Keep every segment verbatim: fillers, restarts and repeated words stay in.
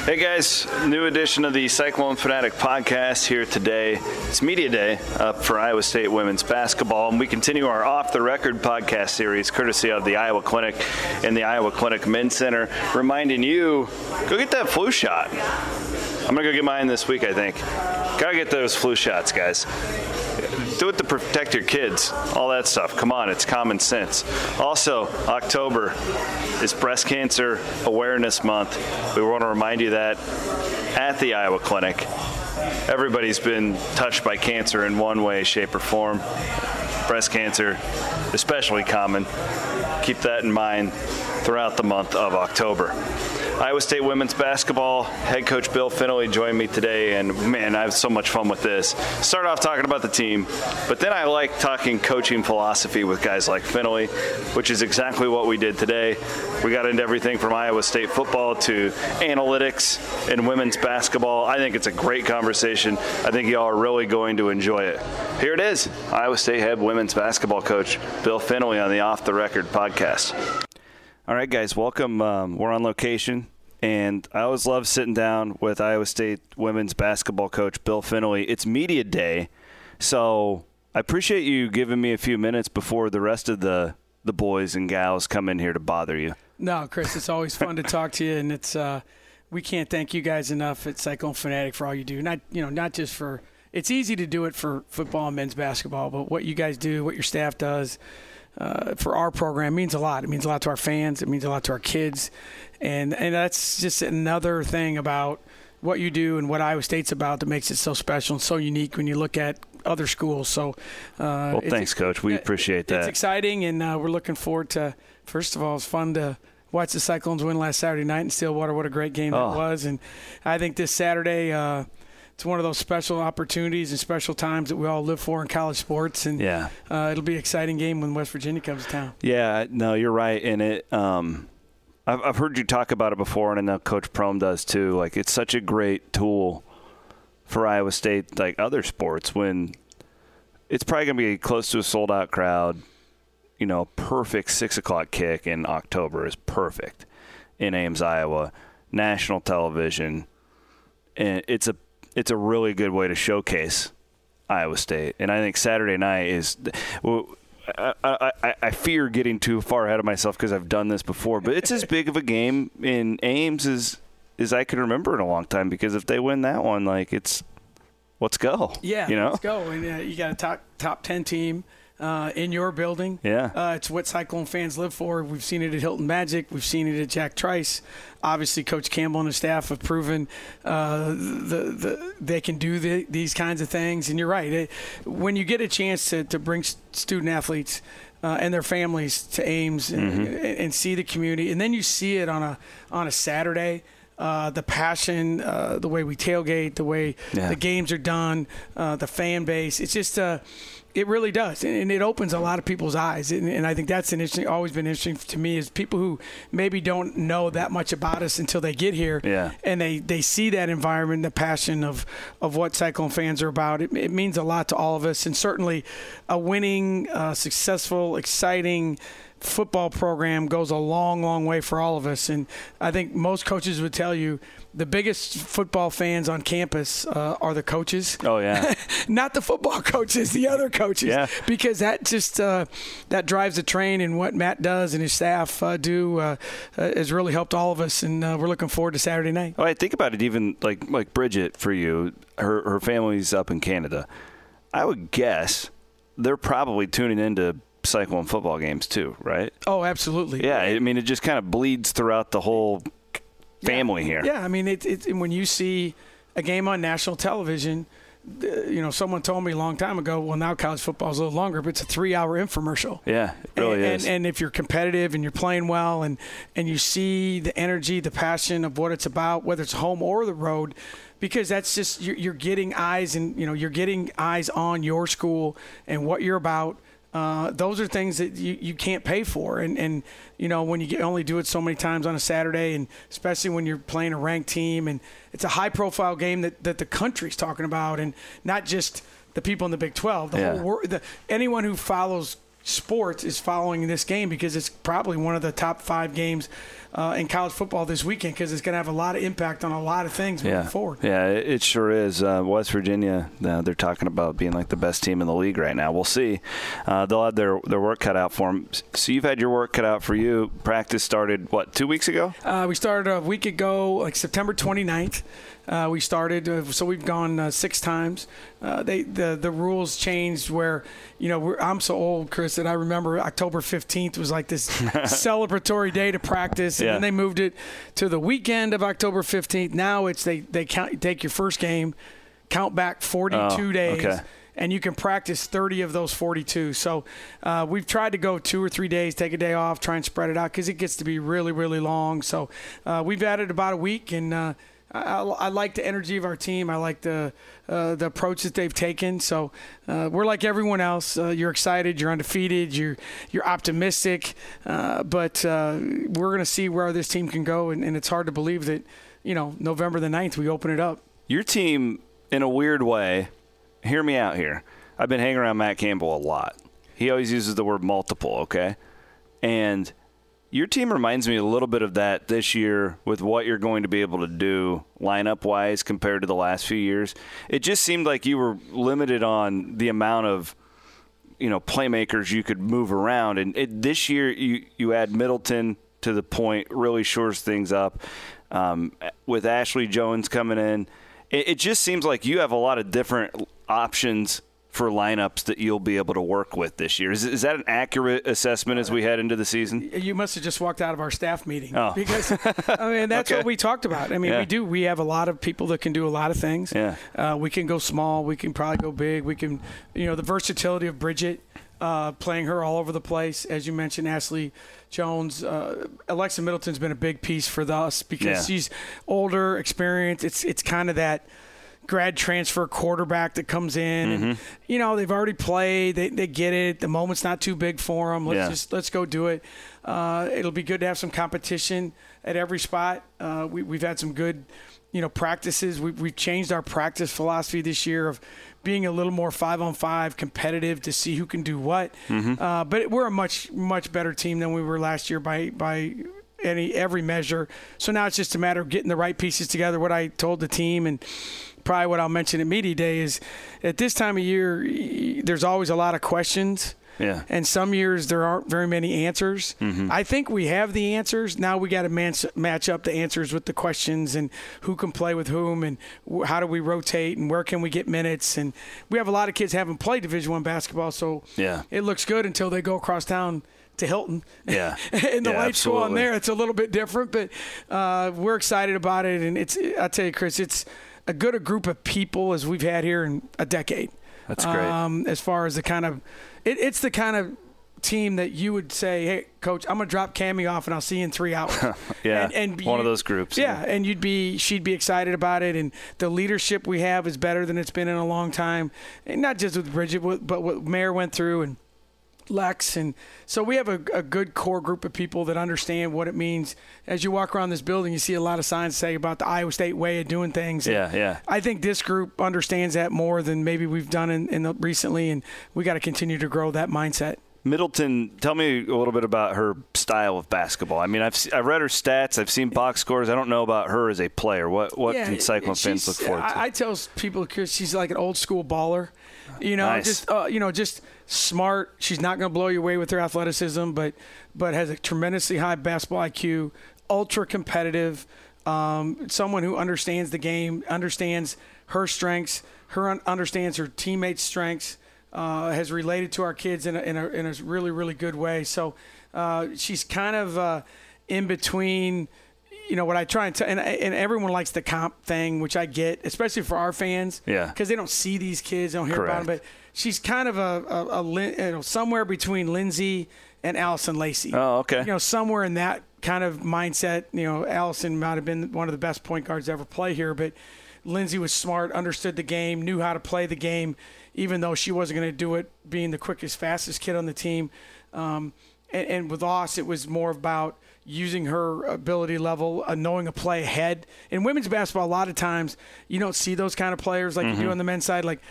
Hey guys, new edition of the Cyclone Fanatic podcast here today. It's Media Day up for Iowa State women's basketball, and we continue our Off the Record podcast series courtesy of the Iowa Clinic and the Iowa Clinic Men's Center, reminding you, go get that flu shot. I'm going to go get mine this week, I think. Gotta get those flu shots, guys. Do it to protect your kids, all that stuff. Come on, it's common sense. Also, October is Breast Cancer Awareness Month. We want to remind you that at the Iowa Clinic, everybody's been touched by cancer in one way, shape, or form. Breast cancer, especially common. Keep that in mind throughout the month of October. Iowa State women's basketball head coach Bill Fennelly joined me today, and man, I have so much fun with this. Start off talking about the team, but then I like talking coaching philosophy with guys like Fennelly, which is exactly what we did today. We got into everything from Iowa State football to analytics and women's basketball. I think it's a great conversation. I think y'all are really going to enjoy it. Here it is, Iowa State head women's basketball coach Bill Fennelly on the Off the Record podcast. All right, guys, welcome. Um, we're on location, and I always love sitting down with Iowa State women's basketball coach Bill Fennelly. It's media day, so I appreciate you giving me a few minutes before the rest of the, the boys and gals come in here to bother you. No, Chris, it's always fun to talk to you, and it's uh, we can't thank you guys enough at Cyclone Fanatic for all you do. Not you know, not just for it's easy to do it for football and men's basketball, but what you guys do, what your staff does. Uh, for our program means a lot. It means a lot to our fans. It means a lot to our kids. And and that's just another thing about what you do and what Iowa State's about that makes it so special and so unique when you look at other schools. So, uh, well, thanks, Coach. We appreciate that. It's exciting, and uh, we're looking forward to, first of all, it's fun to watch the Cyclones win last Saturday night in Stillwater. What a great game oh. that was. And I think this Saturday uh, – it's one of those special opportunities and special times that we all live for in college sports, and yeah. uh, it'll be an exciting game when West Virginia comes to town. Yeah, no, you're right. And it, um, I've, I've heard you talk about it before, and I know Coach Prohm does too. Like, it's such a great tool for Iowa State, like other sports, when it's probably going to be close to a sold-out crowd. You know, perfect six o'clock kick in October is perfect in Ames, Iowa. National television, and it's a It's a really good way to showcase Iowa State. And I think Saturday night is well, – I, I, I fear getting too far ahead of myself because I've done this before. But it's as big of a game in Ames as, as I can remember in a long time, because if they win that one, like, it's – let's go. Yeah, you know? let's go. And uh, you got a top top ten team uh, in your building. Yeah. Uh, it's what Cyclone fans live for. We've seen it at Hilton Magic. We've seen it at Jack Trice. Obviously, Coach Campbell and his staff have proven uh, the, the they can do the, these kinds of things. And you're right. It, when you get a chance to, to bring student athletes uh, and their families to Ames mm-hmm. and, and see the community, and then you see it on a on a Saturday, uh, the passion, uh, the way we tailgate, the way yeah. the games are done, uh, the fan base. It's just uh, – it really does, and it opens a lot of people's eyes, and, and I think that's an interesting, always been interesting to me, is people who maybe don't know that much about us until they get here, yeah. and they, they see that environment, the passion of, of what Cyclone fans are about. It, it means a lot to all of us, and certainly a winning, uh, successful, exciting football program goes a long, long way for all of us. And I think most coaches would tell you the biggest football fans on campus uh, are the coaches. Oh, yeah. Not the football coaches, the other coaches. Yeah. Because that just uh, that drives the train, and what Matt does and his staff uh, do uh, uh, has really helped all of us, and uh, we're looking forward to Saturday night. Oh, I think about it, even like like Bridget, for you, her, her family's up in Canada. I would guess they're probably tuning into Cyclone football games too, right? Oh, absolutely. Yeah, I mean, it just kind of bleeds throughout the whole family yeah. here. Yeah, I mean, it, it, when you see a game on national television, you know, someone told me a long time ago, well, now college football is a little longer, but it's a three-hour infomercial. Yeah, it really and, is. And, and if you're competitive and you're playing well, and, and you see the energy, the passion of what it's about, whether it's home or the road, because that's just you're, you're getting eyes, and you know, you're getting eyes on your school and what you're about. Uh, those are things that you, you can't pay for. And, and you know, when you get, only do it so many times on a Saturday, and especially when you're playing a ranked team, and it's a high-profile game that, that the country's talking about, and not just the people in the Big twelve. The yeah. whole world, the, anyone who follows sports is following this game because it's probably one of the top five games uh, in college football this weekend because it's going to have a lot of impact on a lot of things moving yeah. forward. Yeah, it, it sure is. Uh, West Virginia, uh, they're talking about being like the best team in the league right now. We'll see. Uh, they'll have their, their work cut out for them. So you've had your work cut out for you. Practice started, what, two weeks ago? Uh, we started a week ago, like September twenty-ninth. Uh, we started, uh, so we've gone uh, six times. Uh, they the the rules changed where, you know, we're, I'm so old, Chris, that I remember October fifteenth was like this celebratory day to practice, and yeah. then they moved it to the weekend of October fifteenth. Now it's they they count take your first game, count back forty-two oh, days. Okay. And you can practice thirty of those forty-two. So uh, we've tried to go two or three days, take a day off, try and spread it out because it gets to be really, really long. So uh, we've added about a week, and uh, I, I like the energy of our team. I like the uh, the approach that they've taken. So uh, we're like everyone else. Uh, you're excited. You're undefeated. You're you're optimistic. Uh, but uh, we're going to see where this team can go, and, and it's hard to believe that, you know, November the ninth we open it up. Your team, in a weird way, hear me out here. I've been hanging around Matt Campbell a lot. He always uses the word multiple, okay? And your team reminds me a little bit of that this year with what you're going to be able to do lineup-wise compared to the last few years. It just seemed like you were limited on the amount of, you know, playmakers you could move around. And it, this year you, you add Middleton to the point, really shores things up. Um, with Ashley Jones coming in, it, it just seems like you have a lot of different options for lineups that you'll be able to work with this year. Is, is that an accurate assessment as we head into the season? You must have just walked out of our staff meeting. Oh. Because, I mean, that's okay. what we talked about. I mean, yeah. we do. We have a lot of people that can do a lot of things. Yeah. Uh, we can go small. We can probably go big. We can, you know, the versatility of Bridget, uh, playing her all over the place. As you mentioned, Ashley Jones. Uh, Alexa Middleton's been a big piece for us because yeah. she's older, experienced. It's, it's kind of that grad transfer quarterback that comes in mm-hmm. and, you know, they've already played, they, they get it, the moment's not too big for them. Let's yeah. just let's go do it. Uh, it'll be good to have some competition at every spot. Uh, we, we've had some good, you know, practices. We, we've changed our practice philosophy this year of being a little more five on five competitive to see who can do what. Mm-hmm. Uh, but we're a much much better team than we were last year by by any every measure. So now it's just a matter of getting the right pieces together. What I told the team, and probably what I'll mention at Media Day, is at this time of year, there's always a lot of questions. Yeah. And some years there aren't very many answers. Mm-hmm. I think we have the answers. Now we got to match, match up the answers with the questions and who can play with whom and how do we rotate and where can we get minutes. And we have a lot of kids haven't played Division I basketball, so yeah. it looks good until they go across town to Hilton. Yeah. and the yeah, lights go on absolutely. there. It's a little bit different, but uh, we're excited about it. And it's, I tell you, Chris, it's a good a group of people as we've had here in a decade. That's great. Um, as far as the kind of it, it's the kind of team that you would say, hey, Coach, I'm going to drop Cammie off and I'll see you in three hours. yeah, and, and one you, of those groups. Yeah, yeah, and you'd be, she'd be excited about it. And the leadership we have is better than it's been in a long time. And not just with Bridget, but what Mayor went through and Lex. And so we have a, a good core group of people that understand what it means. As you walk around this building, you see a lot of signs say about the Iowa State way of doing things. Yeah, yeah. I think this group understands that more than maybe we've done in, in the, recently, and we got to continue to grow that mindset. Middleton, tell me a little bit about her style of basketball. I mean, I've I've read her stats. I've seen box scores. I don't know about her as a player. What what yeah, can Cyclone fans look forward to? I, I tell people, Chris, she's like an old school baller. You know, nice. just uh, you know, just smart. She's not going to blow you away with her athleticism, but but has a tremendously high basketball I Q. Ultra competitive. Um, someone who understands the game, understands her strengths, her un- understands her teammates' strengths. Uh, has related to our kids in a, in a, in a really, really good way. So uh, she's kind of uh, in between, you know, what I try and tell, and, and everyone likes the comp thing, which I get, especially for our fans. Yeah. Because they don't see these kids, they don't hear Correct. about them. But she's kind of a, a, a you know, somewhere between Lindsay and Allison Lacey. Oh, okay. You know, somewhere in that kind of mindset. You know, Allison might have been one of the best point guards to ever play here, but Lindsay was smart, understood the game, knew how to play the game, even though she wasn't going to do it being the quickest, fastest kid on the team. Um, and, and with Oss, it was more about using her ability level, uh, knowing a play ahead. In women's basketball, a lot of times you don't see those kind of players like mm-hmm. you do on the men's side. Like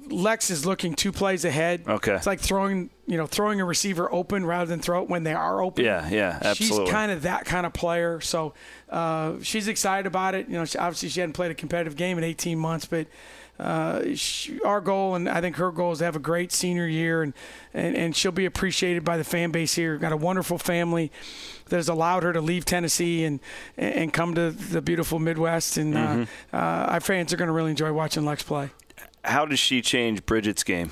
Lex is looking two plays ahead. Okay. It's like throwing, you know, throwing a receiver open rather than throw it when they are open. Yeah, yeah, absolutely. She's kind of that kind of player. So uh, she's excited about it. You know, she, obviously she hadn't played a competitive game in eighteen months, but uh, she, our goal, and I think her goal, is to have a great senior year, and, and, and she'll be appreciated by the fan base here. Got a wonderful family that has allowed her to leave Tennessee and and come to the beautiful Midwest. And mm-hmm. uh, uh, our fans are going to really enjoy watching Lex play. How does she change Bridget's game?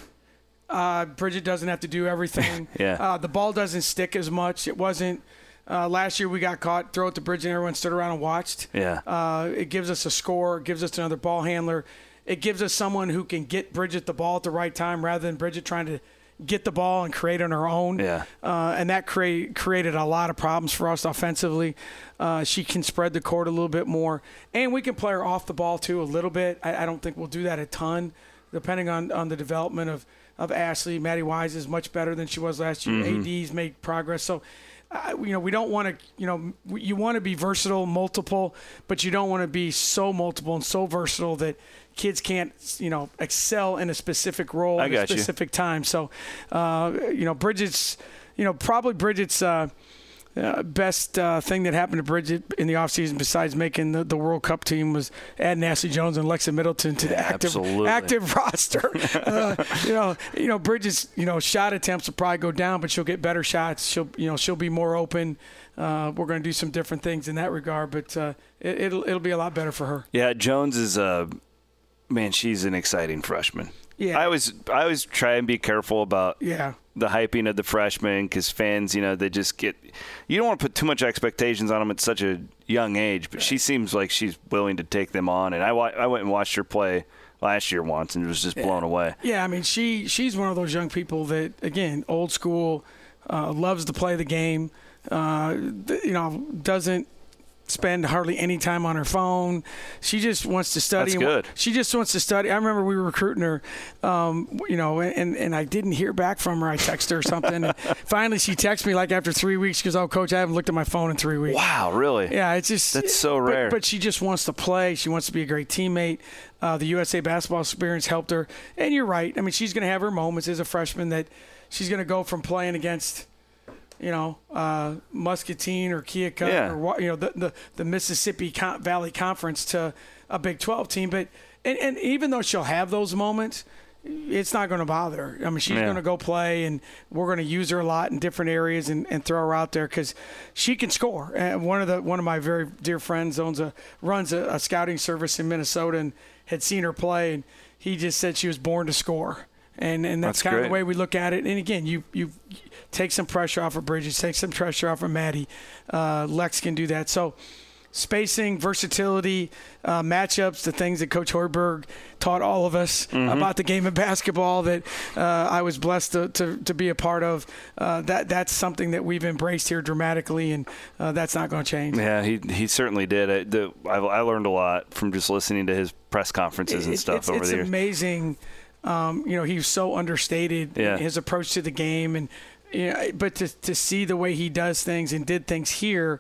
Uh, Bridget doesn't have to do everything. yeah. Uh, the ball doesn't stick as much. It wasn't uh, last year. We got caught, throw it to Bridget, and everyone stood around and watched. Yeah. Uh, it gives us a score. It gives us another ball handler. It gives us someone who can get Bridget the ball at the right time rather than Bridget trying to get the ball and create on her own. Yeah. Uh, and that create, created a lot of problems for us offensively. Uh, she can spread the court a little bit more. And we can play her off the ball, too, a little bit. I, I don't think we'll do that a ton, depending on, on the development of, of Ashley. Maddie Wise is much better than she was last year. Mm-hmm. A D's made progress. So, uh, you know, we don't want to, you know, you want to be versatile, multiple, but you don't want to be so multiple and so versatile that kids can't, you know, excel in a specific role at a specific you. time. So, uh, you know, Bridget's, you know, probably Bridget's uh, uh, best uh, thing that happened to Bridget in the offseason, besides making the, the World Cup team, was adding Ashley Jones and Lexa Middleton to the yeah, active absolutely. active roster. uh, you know, you know, Bridget's, you know, shot attempts will probably go down, but she'll get better shots. She'll, you know, she'll be more open. Uh, we're going to do some different things in that regard, but uh, it, it'll it'll be a lot better for her. Yeah, Jones is uh man, she's an exciting freshman. Yeah, I always I always try and be careful about yeah. the hyping of the freshmen, because fans, you know, they just get – you don't want to put too much expectations on them at such a young age, but she seems like she's willing to take them on. And I, I went and watched her play last year once and was just yeah. blown away. Yeah, I mean, she she's one of those young people that, again, old school, uh, loves to play the game, uh, you know, doesn't – spend hardly any time on her phone. She just wants to study. That's good. She just wants to study. I remember we were recruiting her, um, you know, and, and I didn't hear back from her. I texted her or something. And finally, she texted me like after three weeks. She goes, "Oh, Coach, I haven't looked at my phone in three weeks." Wow, really? Yeah, it's just that's so but, rare. But she just wants to play. She wants to be a great teammate. Uh, the U S A basketball experience helped her. And you're right. I mean, she's going to have her moments as a freshman that she's going to go from playing against, you know, uh, Muscatine or Keokuk yeah. or, you know, the, the, the Mississippi Valley Conference to a Big twelve team. But and, and even though she'll have those moments, it's not going to bother her. I mean, she's yeah. going to go play, and we're going to use her a lot in different areas and, and throw her out there because she can score. And one of the one of my very dear friends owns a runs a, a scouting service in Minnesota and had seen her play, and he just said she was born to score. And and that's, that's kind great. of the way we look at it. And again, you you take some pressure off of Bridget, take some pressure off of Maddie. Uh, Lex can do that. So spacing, versatility, uh, matchups, the things that Coach Hoiberg taught all of us mm-hmm. about the game of basketball that uh, I was blessed to, to, to be a part of. Uh, that that's something that we've embraced here dramatically, and uh, that's not going to change. Yeah, he he certainly did. I, the, I, I learned a lot from just listening to his press conferences and it, stuff it's, over it's the years. It's amazing. Um, you know, he was so understated yeah. in his approach to the game, and you know, but to to see the way he does things and did things here,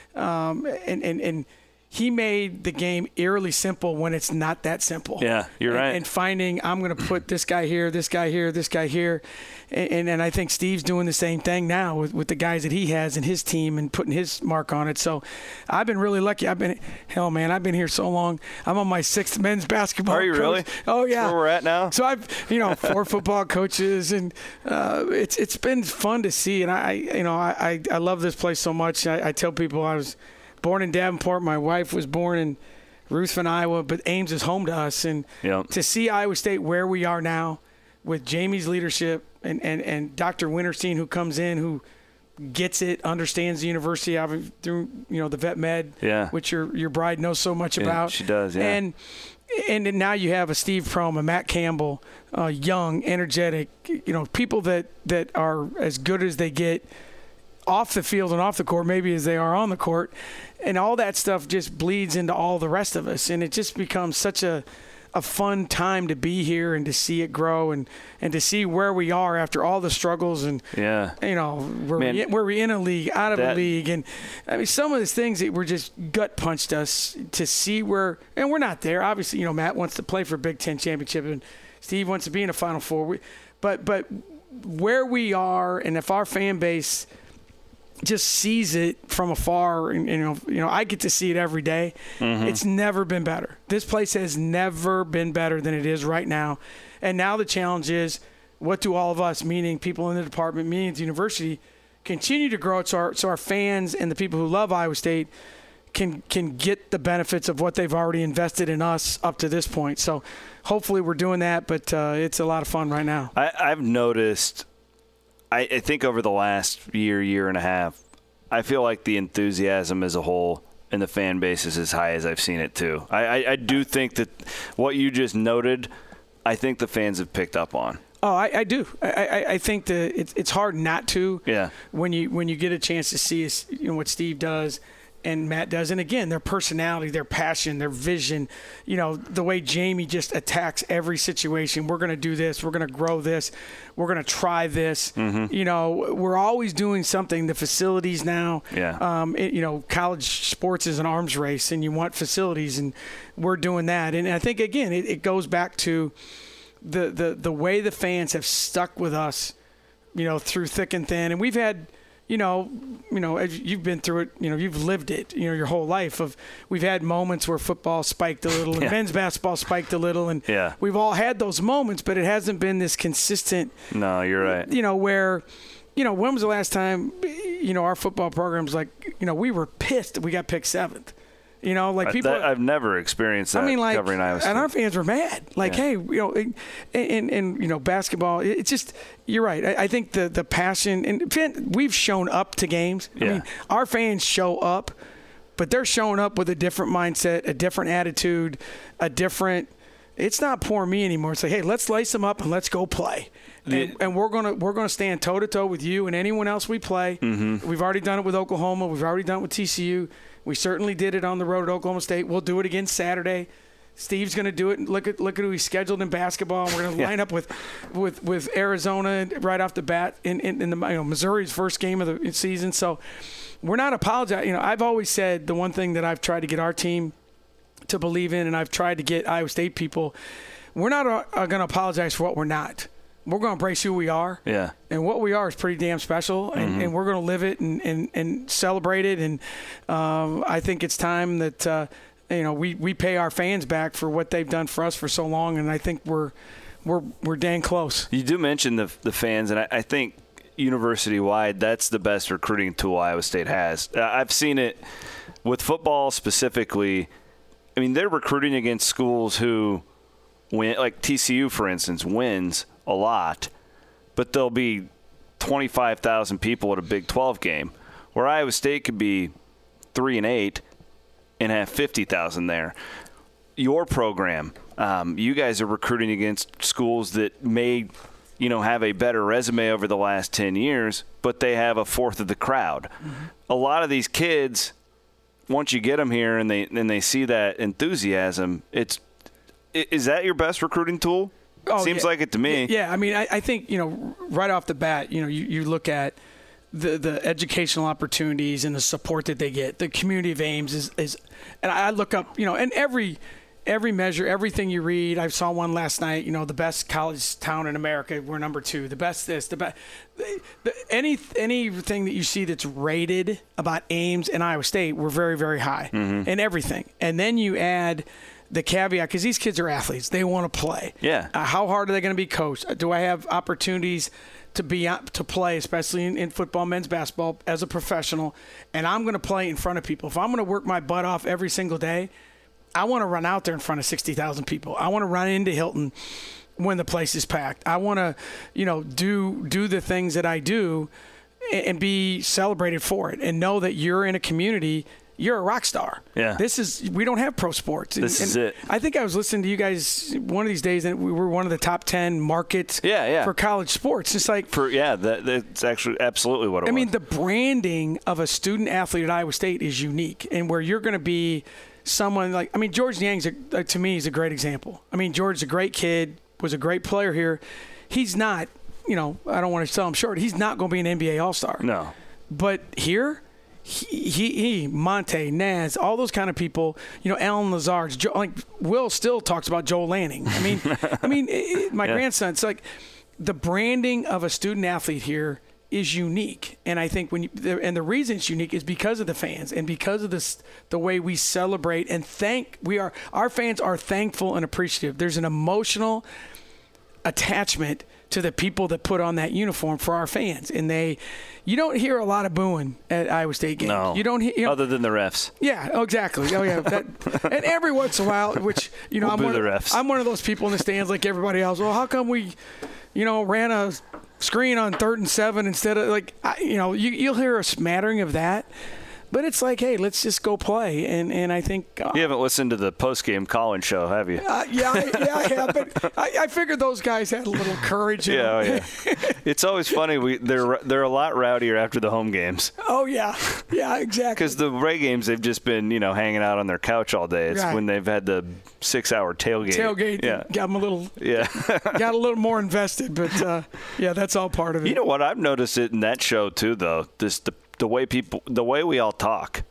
um, and and and he made the game eerily simple when it's not that simple. Yeah, you're and, right. And finding, I'm going to put this guy here, this guy here, this guy here. And, and and I think Steve's doing the same thing now with, with the guys that he has in his team and putting his mark on it. So I've been really lucky. I've been, hell, man, I've been here so long. I'm on my sixth men's basketball Are you coach. really? Oh, yeah. That's where we're at now? So I've, you know, four football coaches, and uh, it's it's been fun to see. And I, you know, I, I, I love this place so much. I, I tell people I was born in Davenport. My wife was born in Ruthven, Iowa, but Ames is home to us. And yep. to see Iowa State where we are now with Jamie's leadership and, and, and Doctor Winterstein, who comes in, who gets it, understands the university through, you know, the vet med, yeah. which your your bride knows so much yeah, about. She does, yeah. And and now you have a Steve Prohm, a Matt Campbell, uh, young, energetic, you know, people that, that are as good as they get off the field and off the court, maybe as they are on the court, and all that stuff just bleeds into all the rest of us, and it just becomes such a a fun time to be here and to see it grow and, and to see where we are after all the struggles and yeah you know where Man, we where we in a league, out of that, a league, and I mean some of the things that were just gut punched us to see where, and we're not there. Obviously, you know, Matt wants to play for a Big Ten championship and Steve wants to be in a Final Four. We, but but where we are, and if our fan base just sees it from afar, and you know, you know, I get to see it every day. Mm-hmm. It's never been better. This place has never been better than it is right now. And now the challenge is, what do all of us, meaning people in the department, meaning the university, continue to grow it so our, so our fans and the people who love Iowa State can can get the benefits of what they've already invested in us up to this point. So hopefully we're doing that, but uh, it's a lot of fun right now. I, I've noticed, I, I think over the last year, year and a half, I feel like the enthusiasm as a whole and the fan base is as high as I've seen it too. I, I, I do think that what you just noted, I think the fans have picked up on. Oh, I, I do. I, I, I think that it's it's hard not to. Yeah. When you when you get a chance to see you know what Steve does and Matt does, and again their personality, their passion, their vision. You know the way Jamie just attacks every situation. We're going to do this. We're going to grow this. We're going to try this. Mm-hmm. You know we're always doing something. The facilities now. Yeah. Um. It, you know college sports is an arms race, and you want facilities, and we're doing that. And I think again it, it goes back to the, the, the way the fans have stuck with us, you know, through thick and thin. And we've had, you know, you know, as you've been through it, you know, you've lived it, you know, your whole life of we've had moments where football spiked a little and yeah. men's basketball spiked a little. And yeah. we've all had those moments, but it hasn't been this consistent. No, you're right. You know, where, you know, when was the last time, you know, our football program's like, you know, we were pissed that we got picked seventh. You know, like people. I, that, I've never experienced that. I mean, like, covering Iowa State. And our fans were mad. Like, yeah. hey, you know, and, and and you know, basketball. It's just you're right. I, I think the the passion and we've shown up to games. Yeah. I mean, our fans show up, but they're showing up with a different mindset, a different attitude, a different. It's not poor me anymore. It's like, hey, let's lace them up and let's go play. And, and we're gonna we're gonna stand toe to toe with you and anyone else we play. Mm-hmm. We've already done it with Oklahoma. We've already done it with T C U. We certainly did it on the road at Oklahoma State. We'll do it again Saturday. Steve's going to do it. Look at look at who he's scheduled in basketball. And we're going to yeah. line up with, with with Arizona right off the bat in, in, in the you know Missouri's first game of the season. So we're not apologizing. You know, I've always said the one thing that I've tried to get our team to believe in, and I've tried to get Iowa State people, we're not uh, going to apologize for what we're not. We're going to embrace who we are. Yeah. And what we are is pretty damn special, and, mm-hmm. and we're going to live it and, and, and celebrate it. And um, I think it's time that, uh, you know, we, we pay our fans back for what they've done for us for so long, and I think we're we're we're dang close. You do mention the the fans, and I, I think university-wide, that's the best recruiting tool Iowa State has. I've seen it with football specifically. I mean, they're recruiting against schools who win, like T C U, for instance, wins a lot, but there'll be twenty-five thousand people at a Big twelve game, where Iowa State could be three and eight and have fifty thousand there. Your program, um, you guys are recruiting against schools that may, you know, have a better resume over the last ten years, but they have a fourth of the crowd. Mm-hmm. A lot of these kids, once you get them here and they and they see that enthusiasm, it's is that your best recruiting tool? Oh, Seems yeah. like it to me. Yeah, I mean, I, I think, you know, right off the bat, you know, you, you look at the, the educational opportunities and the support that they get. The community of Ames is, is and I look up, you know, and every every measure, everything you read, I saw one last night, you know, the best college town in America, we're number two. The best this, the best. The, any, anything that you see that's rated about Ames and Iowa State, we're very, very high mm-hmm. in everything. And then you add the caveat, because these kids are athletes. They want to play. Yeah. Uh, how hard are they going to be coached? Do I have opportunities to be to play, especially in, in football, men's basketball, as a professional? And I'm going to play in front of people. If I'm going to work my butt off every single day, I want to run out there in front of sixty thousand people. I want to run into Hilton when the place is packed. I want to, you know, do do the things that I do and, and be celebrated for it, and know that you're in a community. You're a rock star. Yeah. This is we don't have pro sports. This and, is and it. I think I was listening to you guys one of these days, and we were one of the top ten markets. Yeah, yeah. for college sports. It's like for yeah, that, that's actually absolutely what it I was. mean, the branding of a student athlete at Iowa State is unique, and where you're going to be someone like I mean, George Niang's a, to me is a great example. I mean, George's a great kid, was a great player here. He's not, you know, I don't want to sell him short. He's not going to be an N B A All-Star. No, but here. He, he, he, Monte, Naz, all those kind of people, you know, Alan Lazard, Joe, like Will still talks about Joel Lanning. I mean, I mean, it, my yeah. grandson, it's like the branding of a student athlete here is unique. And I think when you, and the reason it's unique is because of the fans and because of this, the way we celebrate and thank, we are, our fans are thankful and appreciative. There's an emotional attachment to the people that put on that uniform for our fans. And they, you don't hear a lot of booing at Iowa State games. No, you don't hear, you know, other than the refs. Yeah, oh, exactly. Oh, yeah. That, and every once in a while, which, you know, we'll I'm, boo one, the refs. I'm one of those people in the stands like everybody else. Well, how come we, you know, ran a screen on third and seven instead of, like, I, you know, you, you'll hear a smattering of that. But it's like, hey, let's just go play. And, and I think uh, you haven't listened to the post-game call-in show, have you? Uh, yeah, I, yeah, I have. But I, I figured those guys had a little courage. In yeah, them. Oh, yeah. It's always funny. We they're they're a lot rowdier after the home games. Oh yeah, yeah, exactly. Because the away games, they've just been you know hanging out on their couch all day. It's right. when they've had the six-hour tailgate. Tailgate, yeah, got them a little, yeah, got a little more invested. But uh, yeah, that's all part of it. You know what? I've noticed it in that show too, though. This the the way people, the way we all talk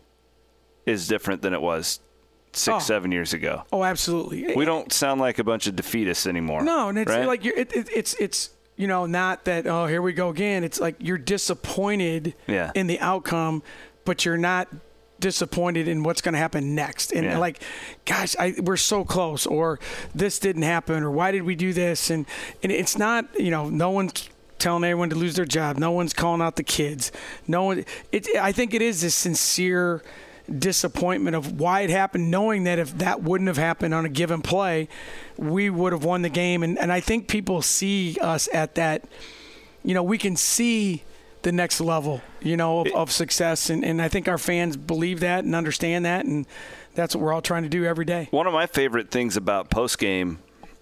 is different than it was six, oh. seven years ago. Oh, absolutely. We don't sound like a bunch of defeatists anymore. No, and it's right? like you're, it, it, it's it's you know not that oh here we go again. It's like you're disappointed yeah. in the outcome, but you're not disappointed in what's going to happen next. And yeah. like, gosh, I, we're so close, or this didn't happen, or why did we do this? And and it's not you know no one's telling everyone to lose their job. No one's calling out the kids. No one. It. I think it is a sincere disappointment of why it happened, knowing that if that wouldn't have happened on a given play, we would have won the game. And, and I think people see us at that, you know, we can see the next level, you know, of, of success. And, and I think our fans believe that and understand that. And that's what we're all trying to do every day. One of my favorite things about postgame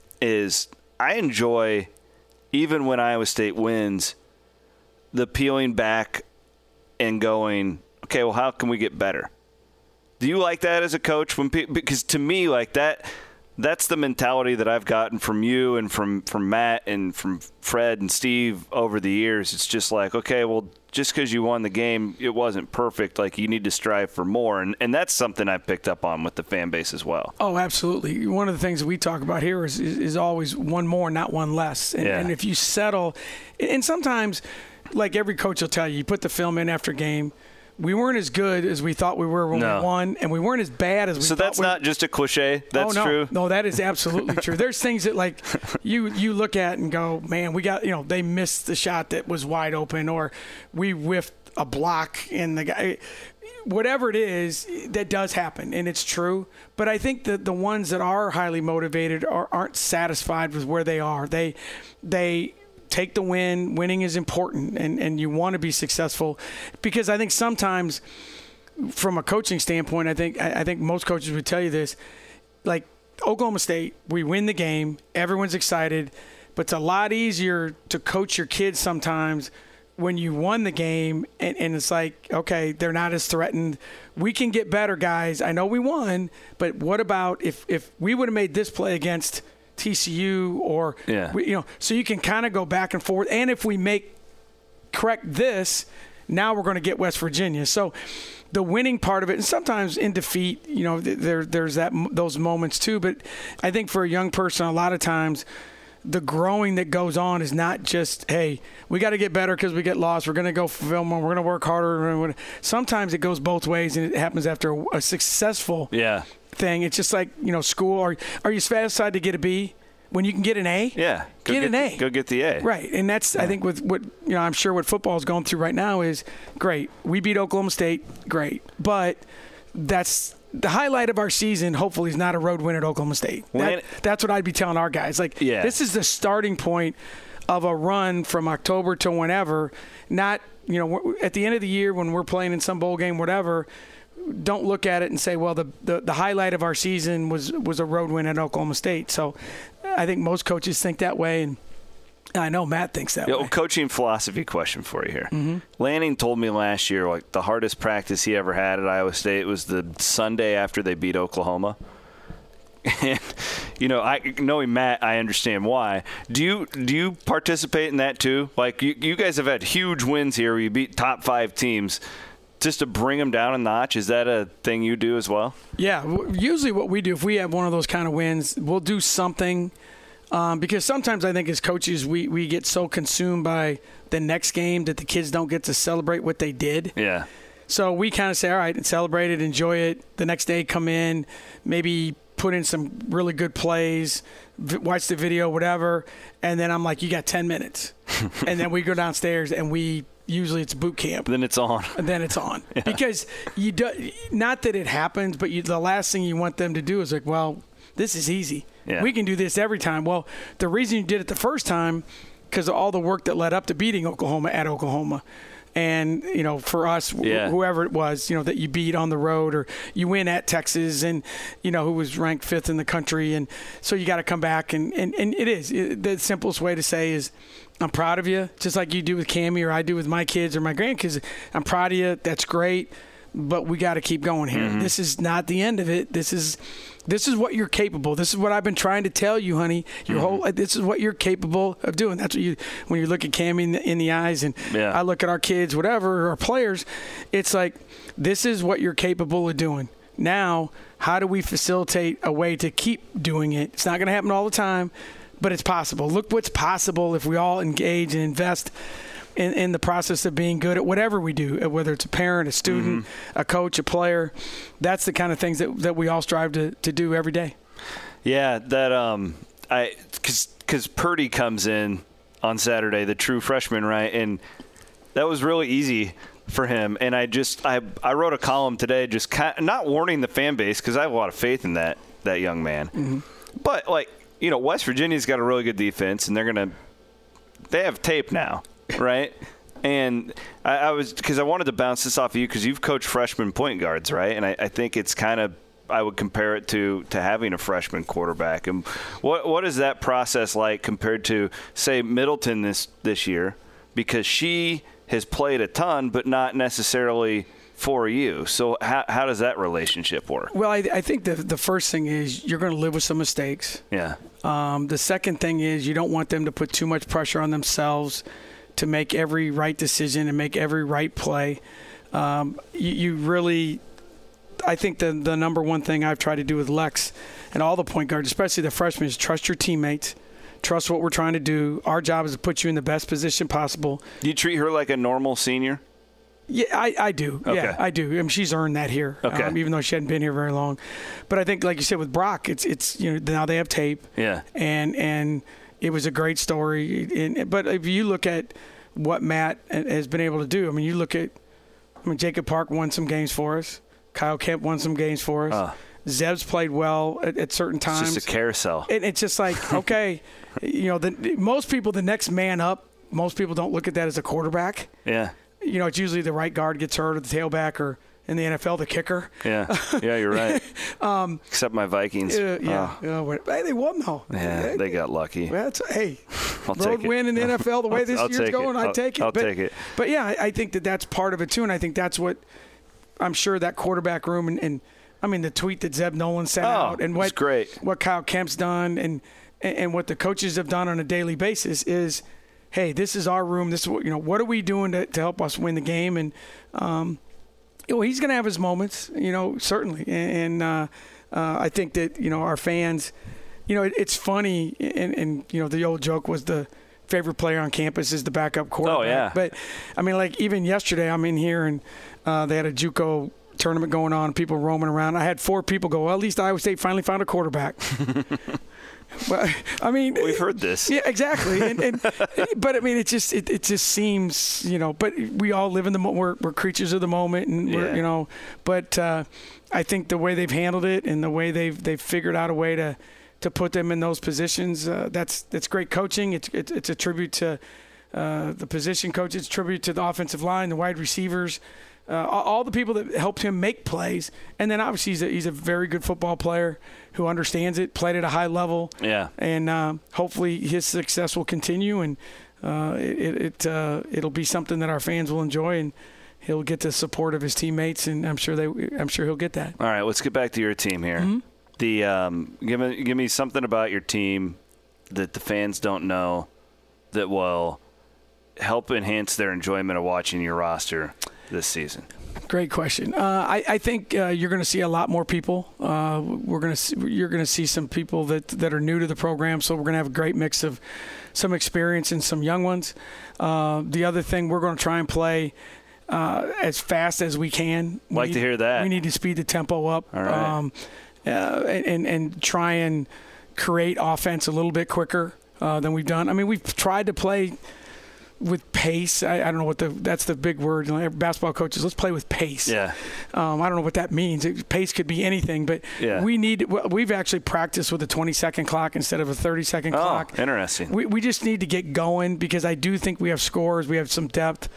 is I enjoy, even when Iowa State wins, the peeling back and going, okay, well, how can we get better? Do you like that as a coach? When pe- because to me, like that, that's the mentality that I've gotten from you and from, from Matt and from Fred and Steve over the years. It's just like, okay, well, just because you won the game, it wasn't perfect. Like, you need to strive for more. And and that's something I picked up on with the fan base as well. Oh, absolutely. One of the things that we talk about here is is, is always one more, not one less. And, yeah. and if you settle, and sometimes, like every coach will tell you, you put the film in after game, we weren't as good as we thought we were when no. we won, and we weren't as bad as we so thought. So that's we not just a cliche. That's oh, no. true. No, that is absolutely true. There's things that like you you look at and go, man, we got you know they missed the shot that was wide open, or we whiffed a block and the guy. Whatever it is, that does happen, and it's true. But I think that the ones that are highly motivated are, aren't satisfied with where they are. They they. Take the win. Winning is important, and, and you want to be successful, because I think sometimes, from a coaching standpoint, I think I think most coaches would tell you this. Like Oklahoma State, we win the game, everyone's excited, but it's a lot easier to coach your kids sometimes when you won the game, and, and it's like, okay, they're not as threatened. We can get better, guys. I know we won, but what about if if we would have made this play against T C U, or yeah. we, you know, so you can kind of go back and forth. And if we make correct this, now we're going to get West Virginia. So the winning part of it, and sometimes in defeat, you know, there there's that those moments too. But I think for a young person, a lot of times the growing that goes on is not just, hey, we got to get better because we get lost. We're going to go film more. We're going to work harder. Sometimes it goes both ways, and it happens after a, a successful yeah. thing. It's just like, you know, school. Are, are you satisfied to get a B when you can get an A? Yeah. Go get, get an A. The, go get the A. Right. And that's, yeah. I think, with what, you know, I'm sure what football is going through right now is great. We beat Oklahoma State. Great. But that's the highlight of our season, hopefully, is not a road win at Oklahoma State. That, that's what I'd be telling our guys. Like, yeah. this is the starting point of a run from October to whenever, not, you know, at the end of the year when we're playing in some bowl game, whatever, don't look at it and say, well, the, the, the highlight of our season was, was a road win at Oklahoma State. So I think most coaches think that way, and I know Matt thinks that yeah, way. Well, coaching philosophy question for you here. Mm-hmm. Lanning told me last year, like, the hardest practice he ever had at Iowa State was the Sunday after they beat Oklahoma. And, you know, I knowing Matt, I understand why. Do you do you participate in that too? Like, you, you guys have had huge wins here where you beat top five teams. just to bring them down a notch? Is that a thing you do as well? Yeah. Usually what we do, if we have one of those kind of wins, we'll do something um, because sometimes I think as coaches we, we get so consumed by the next game that the kids don't get to celebrate what they did. Yeah. So we kind of say, all right, celebrate it, enjoy it. The next day come in, maybe put in some really good plays, watch the video, whatever. And then I'm like, you got ten minutes. And then we go downstairs and we usually it's boot camp. Then it's on. And then it's on. Yeah. Because you do, not that it happens, but you, the last thing you want them to do is like, well, this is easy. Yeah. We can do this every time. Well, the reason you did it the first time because of all the work that led up to beating Oklahoma at Oklahoma. And, you know, for us, yeah. wh- whoever it was, you know, that you beat on the road or you win at Texas and, you know, who was ranked fifth in the country. And so you got to come back. And, and, and it is. It, the simplest way to say is I'm proud of you, just like you do with Cammie or I do with my kids or my grandkids. I'm proud of you. That's great. But we got to keep going here. Mm-hmm. This is not the end of it. This is this is what you're capable. This is what I've been trying to tell you, honey. Your mm-hmm. whole this is what you're capable of doing. That's what you when you look at Cammie in the, in the eyes, and yeah. I look at our kids, whatever, our players. It's like this is what you're capable of doing. Now, how do we facilitate a way to keep doing it? It's not going to happen all the time, but it's possible. Look what's possible if we all engage and invest. In, in the process of being good at whatever we do, whether it's a parent, a student, mm-hmm. a coach, a player. That's the kind of things that, that we all strive to, to do every day. Yeah, that um, I because because Purdy comes in on Saturday, the true freshman, right? And that was really easy for him. And I just I I wrote a column today, just kind of, not warning the fan base because I have a lot of faith in that that young man. Mm-hmm. But like you know, West Virginia's got a really good defense, and they're gonna they have tape now. Right, and I, I was because I wanted to bounce this off of you because you've coached freshman point guards, right? And I, I think it's kind of I would compare it to to having a freshman quarterback. And what what is that process like compared to say Middleton this this year? Because she has played a ton, but not necessarily for you. So how how does that relationship work? Well, I, I think the the first thing is you're going to live with some mistakes. Yeah. Um, the second thing is you don't want them to put too much pressure on themselves to make every right decision and make every right play. Um, you, you really, I think the the number one thing I've tried to do with Lex and all the point guards, especially the freshmen, is trust your teammates, trust what we're trying to do. Our job is to put you in the best position possible. Do you treat her like a normal senior? Yeah, I, I do. Okay. Yeah, I do. I mean, she's earned that here, okay. um, even though she hadn't been here very long. But I think, like you said, with Brock, it's it's you know now they have tape. Yeah. And and it was a great story. And, but if you look at what Matt has been able to do, I mean, you look at, I mean, Jacob Park won some games for us. Kyle Kemp won some games for us. Uh, Zeb's played well at, at certain times. It's just a carousel. And it's just like, okay, you know, the, most people, the next man up, most people don't look at that as a quarterback. Yeah. You know, it's usually the right guard gets hurt or the tailback or in the N F L, the kicker. Yeah, yeah, you're right. um, Except my Vikings. Uh, yeah, oh. uh, hey, they won though. Yeah, they, they got lucky. That's hey, I'll road win in the N F L the way this I'll year's going. I take it. I'll but, take it. But yeah, I, I think that that's part of it too, and I think that's what I'm sure that quarterback room and, and I mean the tweet that Zeb Nolan sent oh, out and what great. what Kyle Kemp's done and and what the coaches have done on a daily basis is, hey, this is our room. This is what you know. What are we doing to, to help us win the game? And um, you know, he's going to have his moments, you know, certainly. And, and uh, uh, I think that, you know, our fans, you know, it, it's funny. And, and, you know, the old joke was the favorite player on campus is the backup quarterback. Oh, yeah. But, I mean, like, even yesterday I'm in here and uh, they had a JUCO tournament going on, people roaming around. I had four people go, well, at least Iowa State finally found a quarterback. But I mean, we've heard this. Yeah, exactly. And, and but I mean, it just it, it just seems, you know. But we all live in the mo- we're, we're creatures of the moment, and yeah. we're, you know. But uh, I think the way they've handled it and the way they've they've figured out a way to to put them in those positions, uh, that's that's great coaching. It's it's, it's a tribute to uh, the position coaches, tribute to the offensive line, the wide receivers. Uh, all the people that helped him make plays. And then obviously he's a, he's a very good football player who understands it, played at a high level. Yeah. And uh, hopefully his success will continue, and uh, it, it, uh, it'll be something that our fans will enjoy, and he'll get the support of his teammates, and I'm sure they I'm sure he'll get that. All right, let's get back to your team here. Mm-hmm. The um, give me give me something about your team that the fans don't know that will help enhance their enjoyment of watching your roster this season? Great question. Uh, I, I think uh, you're going to see a lot more people. Uh, we're going to you're going to see some people that that are new to the program. So we're going to have a great mix of some experience and some young ones. Uh, the other thing, we're going to try and play uh, as fast as we can. We like need, to hear that. We need to speed the tempo up. All right. Um, uh, and and try and create offense a little bit quicker uh, than we've done. I mean, we've tried to play with pace. I, I don't know what the that's the big word. You know, basketball coaches, let's play with pace. Yeah. Um, I don't know what that means. It, pace could be anything, but yeah. we need. We've actually practiced with a twenty-second clock instead of a thirty-second oh, clock. Interesting. We we just need to get going because I do think we have scores. We have some depth.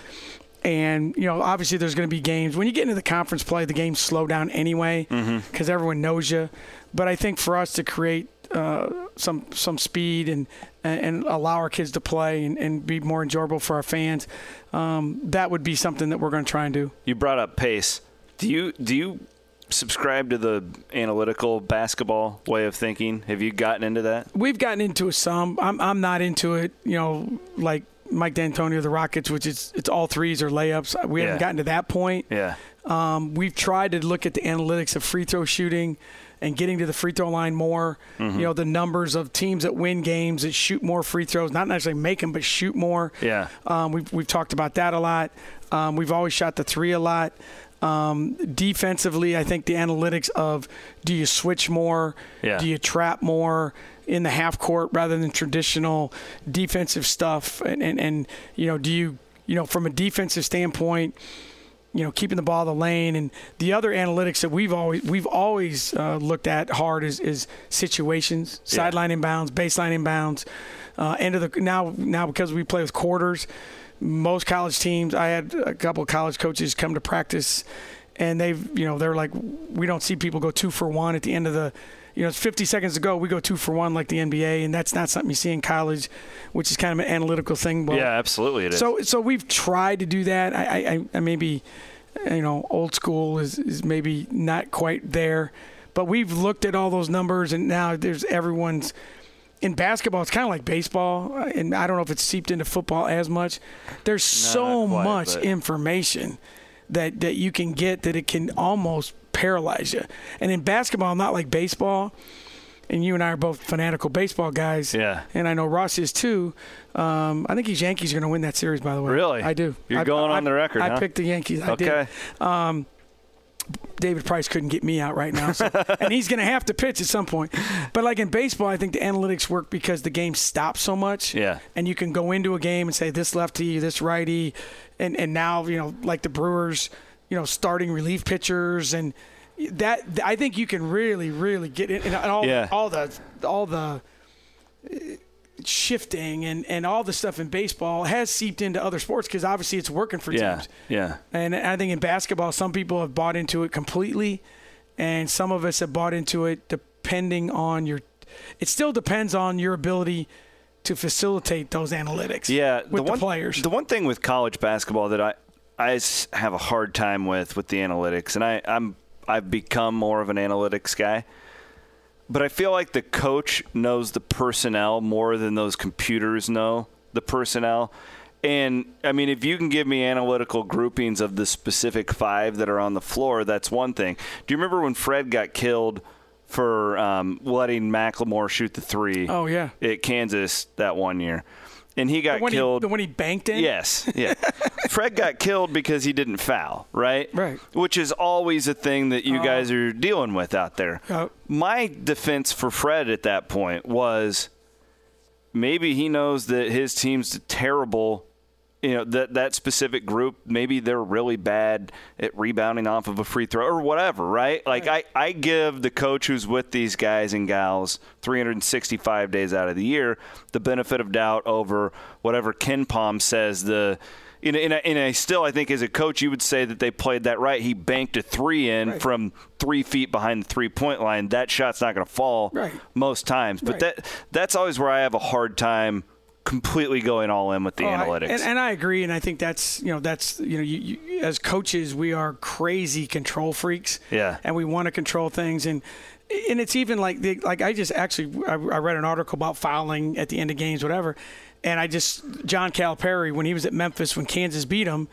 And, you know, obviously there's going to be games. When you get into the conference play, the games slow down anyway because mm-hmm. everyone knows you. But I think for us to create uh, some some speed and and allow our kids to play and, and be more enjoyable for our fans, um, that would be something that we're going to try and do. You brought up pace. Do you do you subscribe to the analytical basketball way of thinking? Have you gotten into that? We've gotten into it some. I'm I'm not into it, you know, like Mike D'Antonio, the Rockets, which is it's all threes or layups. We haven't yeah. gotten to that point. Yeah. Um, we've tried to look at the analytics of free throw shooting and getting to the free throw line more. Mm-hmm. You know, the numbers of teams that win games that shoot more free throws, not necessarily make them, but shoot more. Yeah. Um, we've we've talked about that a lot. Um, we've always shot the three a lot. Um, defensively, I think the analytics of do you switch more, yeah. do you trap more in the half court rather than traditional defensive stuff, and, and, and you know, do you you know from a defensive standpoint, you know, keeping the ball in the lane, and the other analytics that we've always we've always uh, looked at hard is, is situations, yeah. sideline inbounds, baseline inbounds, uh, end of the now now because we play with quarters. Most college teams, I had a couple of college coaches come to practice, and they've, you know, they're like, we don't see people go two for one at the end of the, you know, it's fifty seconds to go, we go two for one like the N B A, and that's not something you see in college, which is kind of an analytical thing. But, yeah, absolutely it is. So, so we've tried to do that. I, I, I maybe, you know, old school is, is maybe not quite there, but we've looked at all those numbers, and now there's everyone's. In basketball, it's kind of like baseball, and I don't know if it's seeped into football as much. There's so quite, much but. information that, that you can get that it can almost paralyze you. And in basketball, not like baseball, and you and I are both fanatical baseball guys. Yeah. And I know Ross is too. Um, I think he's Yankees are going to win that series, by the way. Really? I do. You're I, going I, on the record, I huh? picked the Yankees. I okay. did. Um, David Price couldn't get me out right now, so, and he's going to have to pitch at some point. But like in baseball, I think the analytics work because the game stops so much, yeah. and you can go into a game and say this lefty, this righty, and and now you know like the Brewers, you know, starting relief pitchers, and that I think you can really, really get in and all yeah. all the all the. shifting and, and all the stuff in baseball has seeped into other sports because obviously it's working for yeah, teams. Yeah. And I think in basketball, some people have bought into it completely, and some of us have bought into it depending on your – it still depends on your ability to facilitate those analytics yeah, with the, the one, players. The one thing with college basketball that I, I have a hard time with with the analytics, and I, I'm, I've become more of an analytics guy, but I feel like the coach knows the personnel more than those computers know the personnel. And, I mean, if you can give me analytical groupings of the specific five that are on the floor, that's one thing. Do you remember when Fred got killed for um, letting McLemore shoot the three oh, yeah. at Kansas that one year? And he got when killed. He, when he banked in? Yes. Yeah. Fred got killed because he didn't foul, right? Right. Which is always a thing that you uh, guys are dealing with out there. Uh, My defense for Fred at that point was maybe he knows that his team's terrible. You know, that that specific group, maybe they're really bad at rebounding off of a free throw or whatever, right? Like, right. I, I give the coach who's with these guys and gals three hundred sixty-five days out of the year the benefit of doubt over whatever Ken Palm says. The in in a, in a still, I think as a coach, you would say that they played that right. He banked a three in right. from three feet behind the three-point line. That shot's not going to fall right. most times. But right. that that's always where I have a hard time completely going all in with the oh, analytics. I, and, and I agree, and I think that's, you know, that's, you know, you, you, as coaches, we are crazy control freaks. Yeah. And we want to control things. And and it's even like, the, like I just actually, I, I read an article about fouling at the end of games, whatever. And I just, John Calipari, when he was at Memphis, when Kansas beat him,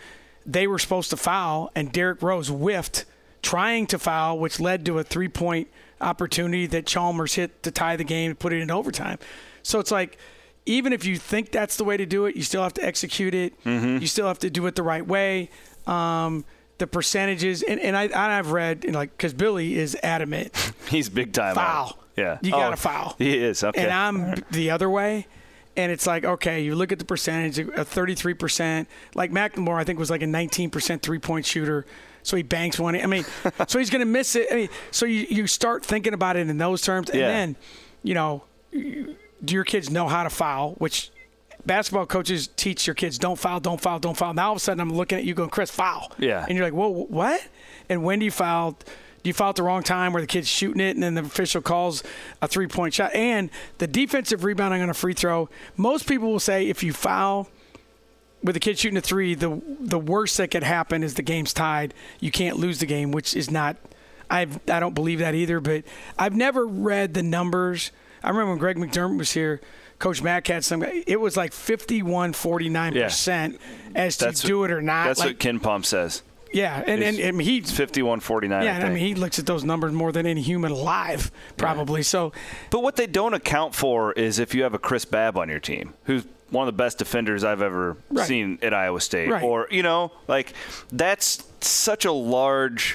they were supposed to foul, and Derrick Rose whiffed trying to foul, which led to a three-point opportunity that Chalmers hit to tie the game and put it in overtime. So it's like, even if you think that's the way to do it, you still have to execute it. Mm-hmm. You still have to do it the right way. Um, the percentages, and, and I, I've read, you know, like, because Billy is adamant. He's big time. Foul. Yeah. You got to oh, foul. He is. Okay. And I'm right. the other way. And it's like, okay, you look at the percentage, a thirty-three percent. Like McLemore, I think, was like a nineteen percent three-point shooter. So he banks one. I mean, so he's going to miss it. I mean, so you, you start thinking about it in those terms. And yeah. then, you know, do your kids know how to foul, which basketball coaches teach your kids, don't foul, don't foul, don't foul. Now all of a sudden I'm looking at you going, Chris, foul. Yeah. And you're like, whoa, what? And when do you foul? Do you foul at the wrong time where the kid's shooting it and then the official calls a three-point shot? And the defensive rebounding on a free throw, most people will say if you foul with the kid shooting a three, the the worst that could happen is the game's tied. You can't lose the game, which is not – I I don't believe that either. But I've never read the numbers. I remember when Greg McDermott was here, Coach Mack had some – it was like fifty-one, forty-nine percent yeah. as to that's do what, it or not. That's like, what Ken Pom says. Yeah, and, and, and he's fifty-one forty-nine. Yeah, I, and I mean he looks at those numbers more than any human alive, probably. Yeah. So, but what they don't account for is if you have a Chris Babb on your team, who's one of the best defenders I've ever right. seen at Iowa State, right. or you know, like that's such a large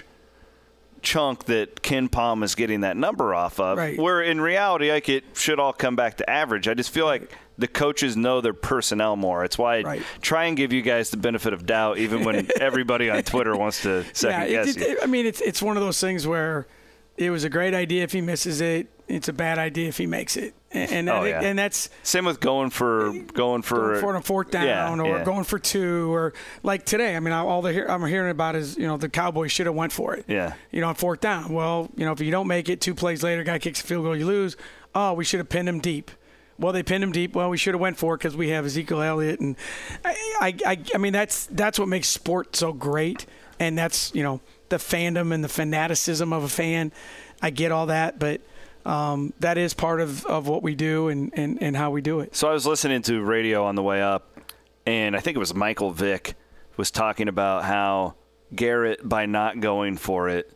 chunk that Ken Pom is getting that number off of. Right. Where in reality, like it should all come back to average. I just feel like the coaches know their personnel more. It's why I right. try and give you guys the benefit of doubt, even when everybody on Twitter wants to second yeah, guess it, you. It, I mean, it's it's one of those things where it was a great idea if he misses it. It's a bad idea if he makes it. And and, oh, that, yeah. and that's same with going for going for going for a fourth down yeah, or yeah. going for two or like today. I mean, all the I'm hearing about is you know the Cowboys should have went for it. Yeah. You know, on fourth down. Well, you know, if you don't make it, two plays later, guy kicks a field goal, you lose. Oh, we should have pinned him deep. Well, they pinned him deep. Well, we should have went for it because we have Ezekiel Elliott, and I, I, I, I mean that's that's what makes sport so great, and that's you know the fandom and the fanaticism of a fan. I get all that, but um, that is part of, of what we do and, and, and how we do it. So I was listening to radio on the way up, and I think it was Michael Vick was talking about how Garrett, by not going for it,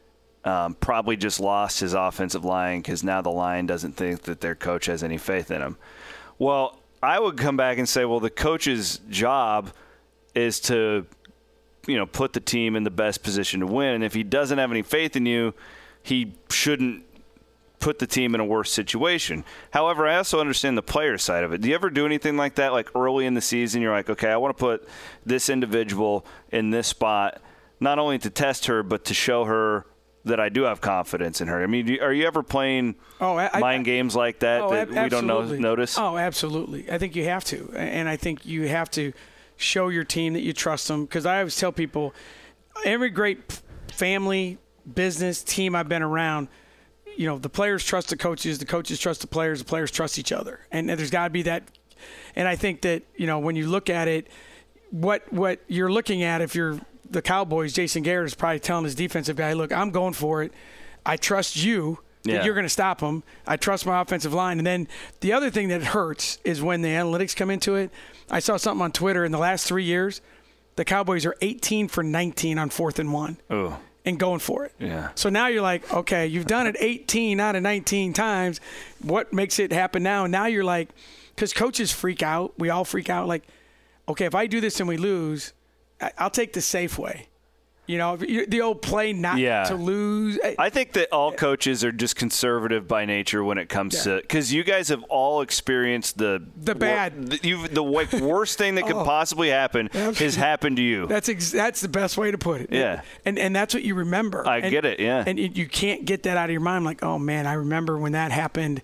Um, probably just lost his offensive line because now the line doesn't think that their coach has any faith in him. Well, I would come back and say, well, the coach's job is to, you know, put the team in the best position to win. And if he doesn't have any faith in you, he shouldn't put the team in a worse situation. However, I also understand the player side of it. Do you ever do anything like that, like early in the season? You're like, okay, I want to put this individual in this spot, not only to test her, but to show her that I do have confidence in her. I mean, are you ever playing oh, I, mind I, games like that oh, that we don't know, notice? Oh, absolutely. I think you have to. And I think you have to show your team that you trust them. Because I always tell people, every great family, business, team I've been around, you know, the players trust the coaches, the coaches trust the players, the players trust each other. And there's got to be that. And I think that, you know, when you look at it, what what you're looking at if you're – the Cowboys, Jason Garrett is probably telling his defensive guy, look, I'm going for it. I trust you that yeah. you're going to stop him. I trust my offensive line. And then the other thing that hurts is when the analytics come into it. I saw something on Twitter in the last three years, the Cowboys are eighteen for nineteen on fourth and one Ooh. and going for it. Yeah. So now you're like, okay, you've done it eighteen out of nineteen times. What makes it happen now? Now you're like, because coaches freak out. We all freak out. Like, okay, if I do this and we lose, I'll take the safe way. You know, the old play not yeah. to lose. I think that all coaches are just conservative by nature when it comes yeah. to – because you guys have all experienced the – The bad. The, you, the worst thing that could oh, possibly happen absolutely. has happened to you. That's ex- that's the best way to put it. Yeah. And and that's what you remember. I and, get it, yeah. And it, you can't get that out of your mind. Like, oh, man, I remember when that happened.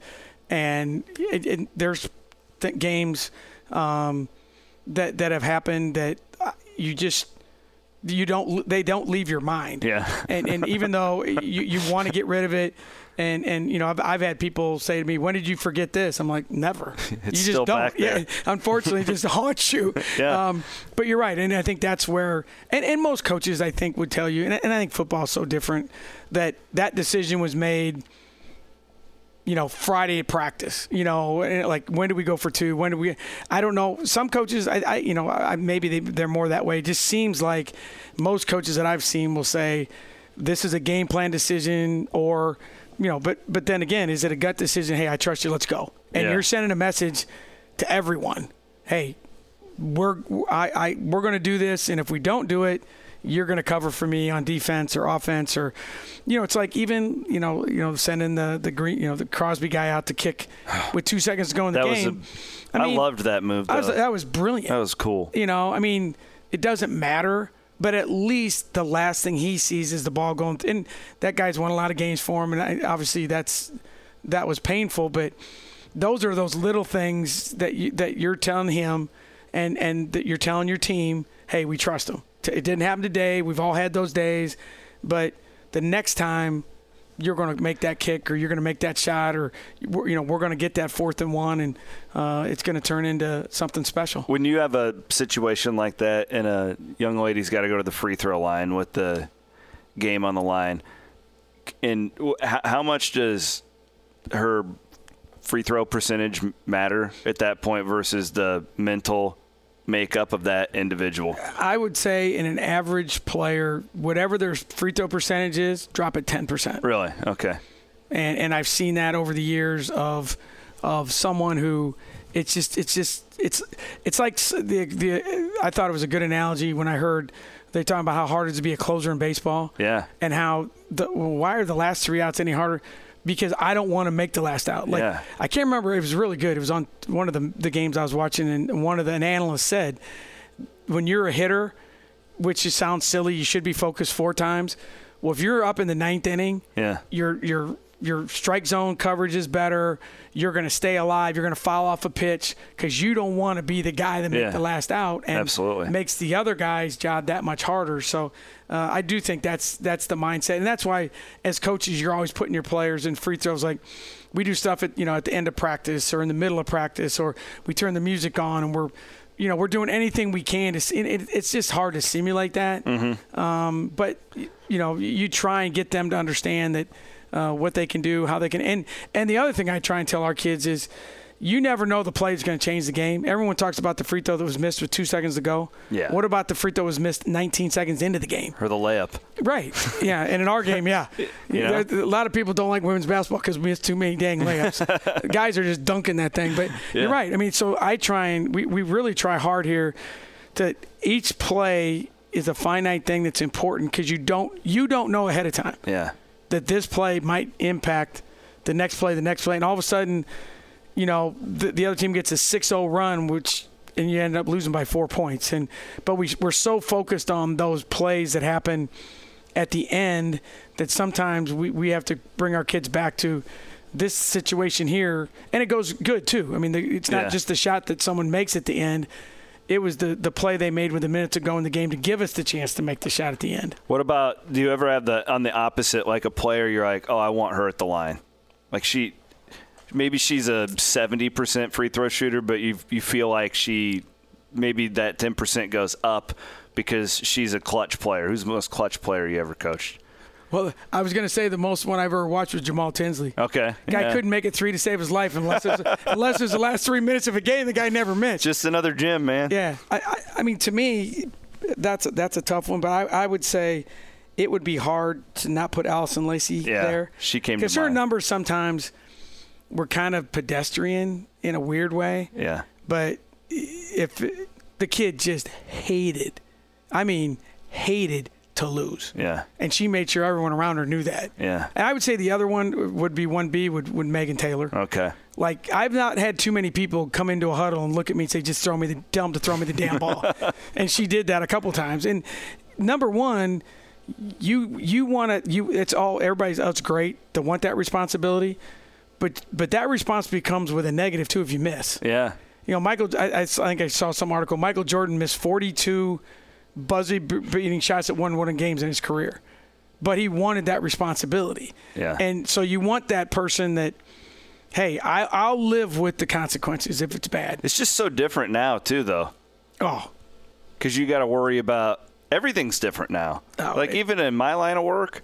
And it, it, there's th- games um, that, that have happened that you just – You don't. They don't leave your mind. Yeah. and and even though you, you want to get rid of it, and, and you know I've I've had people say to me, "When did you forget this?" I'm like, "Never." It's you just still don't. back there. Yeah. Unfortunately, it just haunts you. Yeah. Um, but you're right, and I think that's where, and, and most coaches I think would tell you, and, and I think football is so different that that decision was made you know, Friday at practice, you know, like when do we go for two? When do we, I don't know. Some coaches, I, I you know, I, maybe they, they're more that way. It just seems like most coaches that I've seen will say, this is a game plan decision, or, you know, but, but then again, is it a gut decision? Hey, I trust you. Let's go. And yeah. you're sending a message to everyone. Hey, we're, I, I, we're going to do this. And if we don't do it, you're going to cover for me on defense or offense, or, you know, it's like even, you know, you know, sending the, the green, you know, the Crosby guy out to kick with two seconds to go in the that game. Was a, I, mean, I loved that move. Though. I was, that was brilliant. That was cool. You know, I mean, it doesn't matter, but at least the last thing he sees is the ball going. Th- and that guy's won a lot of games for him. And I, obviously that's, that was painful, but those are those little things that you, that you're telling him and, and that you're telling your team, hey, we trust him. It didn't happen today. We've all had those days. But the next time you're going to make that kick or you're going to make that shot or, you know, we're going to get that fourth and one, and uh, it's going to turn into something special. When you have a situation like that and a young lady's got to go to the free throw line with the game on the line, and how much does her free throw percentage matter at that point versus the mental makeup of that individual? I would say in an average player, whatever their free throw percentage is, drop it ten percent. Really? Okay. And and I've seen that over the years of of someone who it's just it's just it's it's like the the I thought it was a good analogy when I heard they talking about how hard it is to be a closer in baseball. Yeah. And how the well, why are the last three outs any harder? Because I don't want to make the last out. Like yeah. I can't remember. It was really good. It was on one of the the games I was watching, and one of the an analyst said, when you're a hitter, which just sounds silly, you should be focused four times. Well, if you're up in the ninth inning, yeah, your your your strike zone coverage is better. You're going to stay alive. You're going to foul off a pitch because you don't want to be the guy that makes yeah. the last out, and absolutely makes the other guy's job that much harder. So uh, I do think that's that's the mindset, and that's why as coaches you're always putting your players in free throws. Like we do stuff at you know at the end of practice or in the middle of practice, or we turn the music on and we're you know we're doing anything we can to. It, it's just hard to simulate that, mm-hmm. um, but you know you try and get them to understand that. Uh, what they can do, how they can, and and the other thing I try and tell our kids is, you never know the play is going to change the game. Everyone talks about the free throw that was missed with two seconds to go. Yeah. What about the free throw that was missed nineteen seconds into the game? Or the layup. Right. Yeah. And in our game, yeah, you know? A lot of people don't like women's basketball because we miss too many dang layups. Guys are just dunking that thing. But yeah. You're right. I mean, so I try and we we really try hard here to each play is a finite thing that's important because you don't you don't know ahead of time. Yeah. That this play might impact the next play, the next play, and all of a sudden, you know, the, the other team gets a six oh run, which and you end up losing by four points. And but we we're so focused on those plays that happen at the end that sometimes we, we have to bring our kids back to this situation here, and it goes good too. I mean, the, it's not yeah. just the shot that someone makes at the end. It was the, the play they made with a minute to go in the game to give us the chance to make the shot at the end. What about, do you ever have the, on the opposite, like a player, you're like, oh, I want her at the line. Like she, maybe she's a seventy percent free throw shooter, but you you feel like she, maybe that ten percent goes up because she's a clutch player. Who's the most clutch player you ever coached? Well, I was going to say the most one I've ever watched was Jamal Tinsley. Okay. Guy yeah. couldn't make it three to save his life unless it was, unless it was the last three minutes of a game. The guy never missed. Just another gym, man. Yeah. I, I, I mean, to me, that's a, that's a tough one. But I, I would say it would be hard to not put Allison Lacey yeah, there. She came to mind. Because her numbers sometimes were kind of pedestrian in a weird way. Yeah. But if the kid just hated, I mean, hated to lose. Yeah. And she made sure everyone around her knew that. Yeah. And I would say the other one would be one B would, would Megan Taylor. Okay. Like, I've not had too many people come into a huddle and look at me and say, just throw me the, tell them to throw me the damn ball. And she did that a couple times. And number one, you you want to, you it's all, everybody's, oh, it's great to want that responsibility. But but that responsibility comes with a negative, too, if you miss. Yeah. You know, Michael, I, I think I saw some article, Michael Jordan missed forty-two buzzer beating shots at one one games in his career, but he wanted that responsibility. Yeah. And so you want that person that, hey, I, I'll live with the consequences if it's bad. It's just so different now too, though. Oh, because you got to worry about everything's different now. Oh, like it, even in my line of work,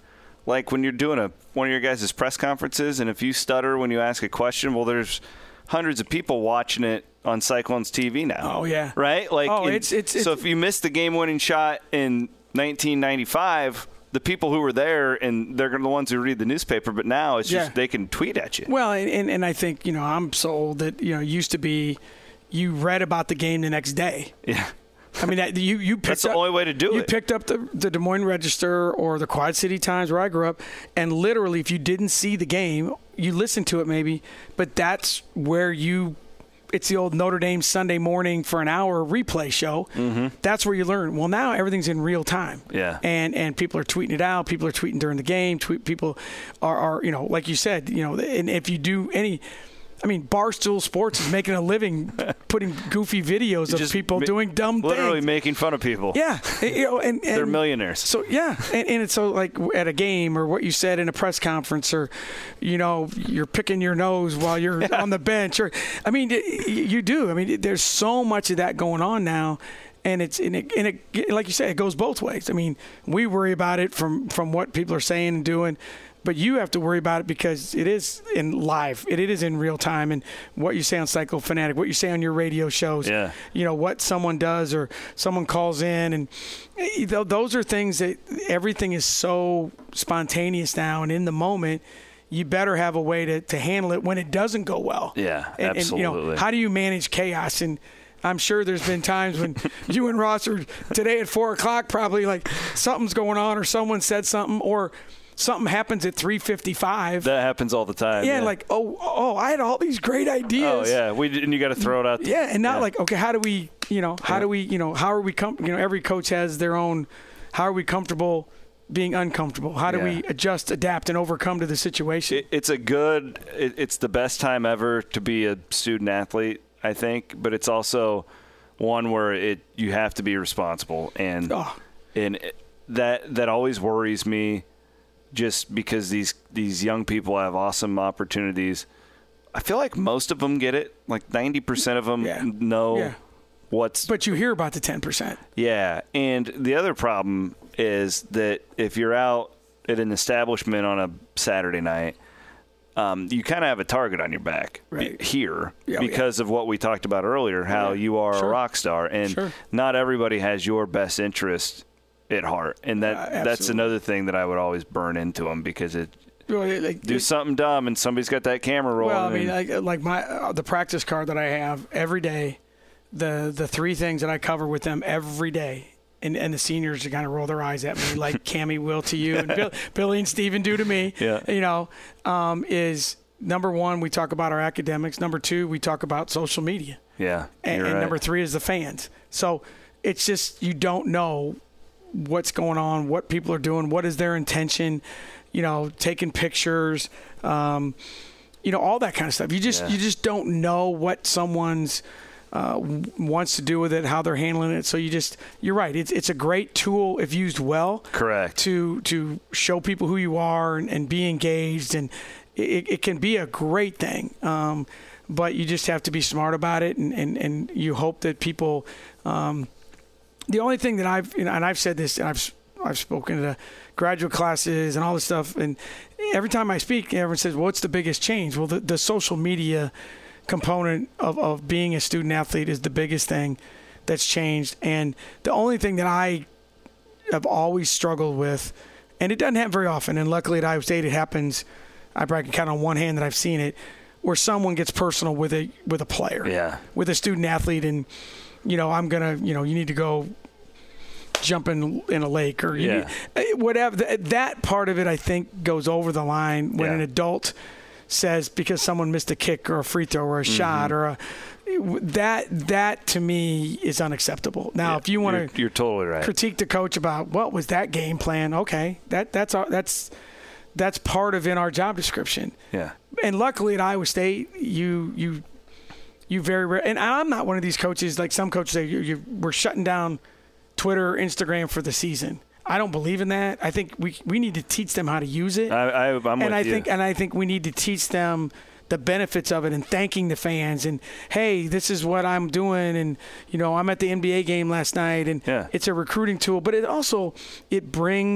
like when you're doing a one of your guys' press conferences, and if you stutter when you ask a question, well, there's hundreds of people watching it on Cyclones T V now. Oh yeah, right. Like, oh, in, it's, it's it's so if you missed the game-winning shot in nineteen ninety-five. The people who were there, and they're the ones who read the newspaper, but now it's just yeah. they can tweet at you. Well, and, and I think, you know, I'm so old that, you know, it used to be you read about the game the next day. Yeah. I mean, that, you, you picked That's the up, only way to do you it. You picked up the, the Des Moines Register or the Quad City Times where I grew up, and literally if you didn't see the game, you listened to it maybe, but that's where you – it's the old Notre Dame Sunday morning for an hour replay show. Mm-hmm. That's where you learn. Well, now everything's in real time. Yeah. And and people are tweeting it out. People are tweeting during the game. Tweet people are, are you know, like you said, you know, and if you do any – I mean, Barstool Sports is making a living putting goofy videos of people ma- doing dumb literally things. Literally making fun of people. Yeah. You know, and, and they're millionaires. So, yeah. And, and it's so like at a game or what you said in a press conference or, you know, you're picking your nose while you're yeah. on the bench. Or, I mean, you do. I mean, there's so much of that going on now. And it's and it, and it, like you said, it goes both ways. I mean, we worry about it from, from what people are saying and doing. But you have to worry about it because it is in live. It, it is in real time. And what you say on Cycle Fanatic, what you say on your radio shows, yeah. you know, what someone does or someone calls in. And those are things that everything is so spontaneous now. And in the moment, you better have a way to, to handle it when it doesn't go well. Yeah, and, absolutely. And, you know, how do you manage chaos? And I'm sure there's been times when you and Ross are today at four o'clock probably like something's going on or someone said something or – something happens at three fifty-five. That happens all the time. Yeah, yeah. like, oh, oh, I had all these great ideas. Oh, yeah. We And you got to throw it out there. Yeah, and not yeah. like, okay, how do we, you know, how yeah. do we, you know, how are we, com- you know, every coach has their own, how are we comfortable being uncomfortable? How do yeah. we adjust, adapt, and overcome to the situation? It, it's a good, it, it's the best time ever to be a student athlete, I think, but it's also one where it you have to be responsible. And, oh. and it, that that always worries me. Just because these these young people have awesome opportunities. I feel like most of them get it. Like ninety percent of them yeah. know yeah. what's – But you hear about the ten percent. Yeah. And the other problem is that if you're out at an establishment on a Saturday night, um, you kind of have a target on your back right. here yeah, because yeah. of what we talked about earlier, how yeah. you are sure. a rock star. And sure. not everybody has your best interest at heart, and that uh, that's another thing that I would always burn into them because it well, like, do it, something dumb and somebody's got that camera rolling. Well, I mean, like, like my uh, the practice card that I have every day, the the three things that I cover with them every day, and and the seniors kind of roll their eyes at me like Cammie will to you and Bill, Billy and Steven do to me. Yeah. You know, um, is number one we talk about our academics. Number two we talk about social media. Yeah. And, right. and number three is the fans. So it's just you don't know what's going on, what people are doing, what is their intention, you know, taking pictures, um, you know, all that kind of stuff. You just yeah. you just don't know what someone's uh, wants to do with it, how they're handling it. So you just you're right. It's it's a great tool if used well. Correct. To to show people who you are and, and be engaged, and it, it can be a great thing. Um, but you just have to be smart about it, and, and, and you hope that people. Um, The only thing that I've you know, and I've said this, and I've I've spoken to graduate classes and all this stuff, and every time I speak, everyone says, well, "What's the biggest change?" Well, the, the social media component of, of being a student athlete is the biggest thing that's changed, and the only thing that I have always struggled with, and it doesn't happen very often, and luckily at Iowa State it happens. I probably can count on one hand that I've seen it, where someone gets personal with a with a player, yeah, with a student athlete, and. You know, I'm going to, you know, you need to go jump in in a lake or you yeah. need, whatever. That part of it, I think, goes over the line when yeah. an adult says because someone missed a kick or a free throw or a mm-hmm. shot or a that that to me is unacceptable. Now, yeah, if you want to, you're, you're totally right. critique the coach about what was that game plan, okay, that that's our, that's that's part of in our job description. Yeah, and luckily at Iowa State, you you. You very rare, and I'm not one of these coaches like some coaches say you, you, we're shutting down Twitter, or Instagram for the season. I don't believe in that. I think we we need to teach them how to use it. I, I, I'm and with I you. think and I think we need to teach them the benefits of it and thanking the fans and hey, this is what I'm doing, and you know I'm at the N B A game last night, and yeah. it's a recruiting tool, but it also it brings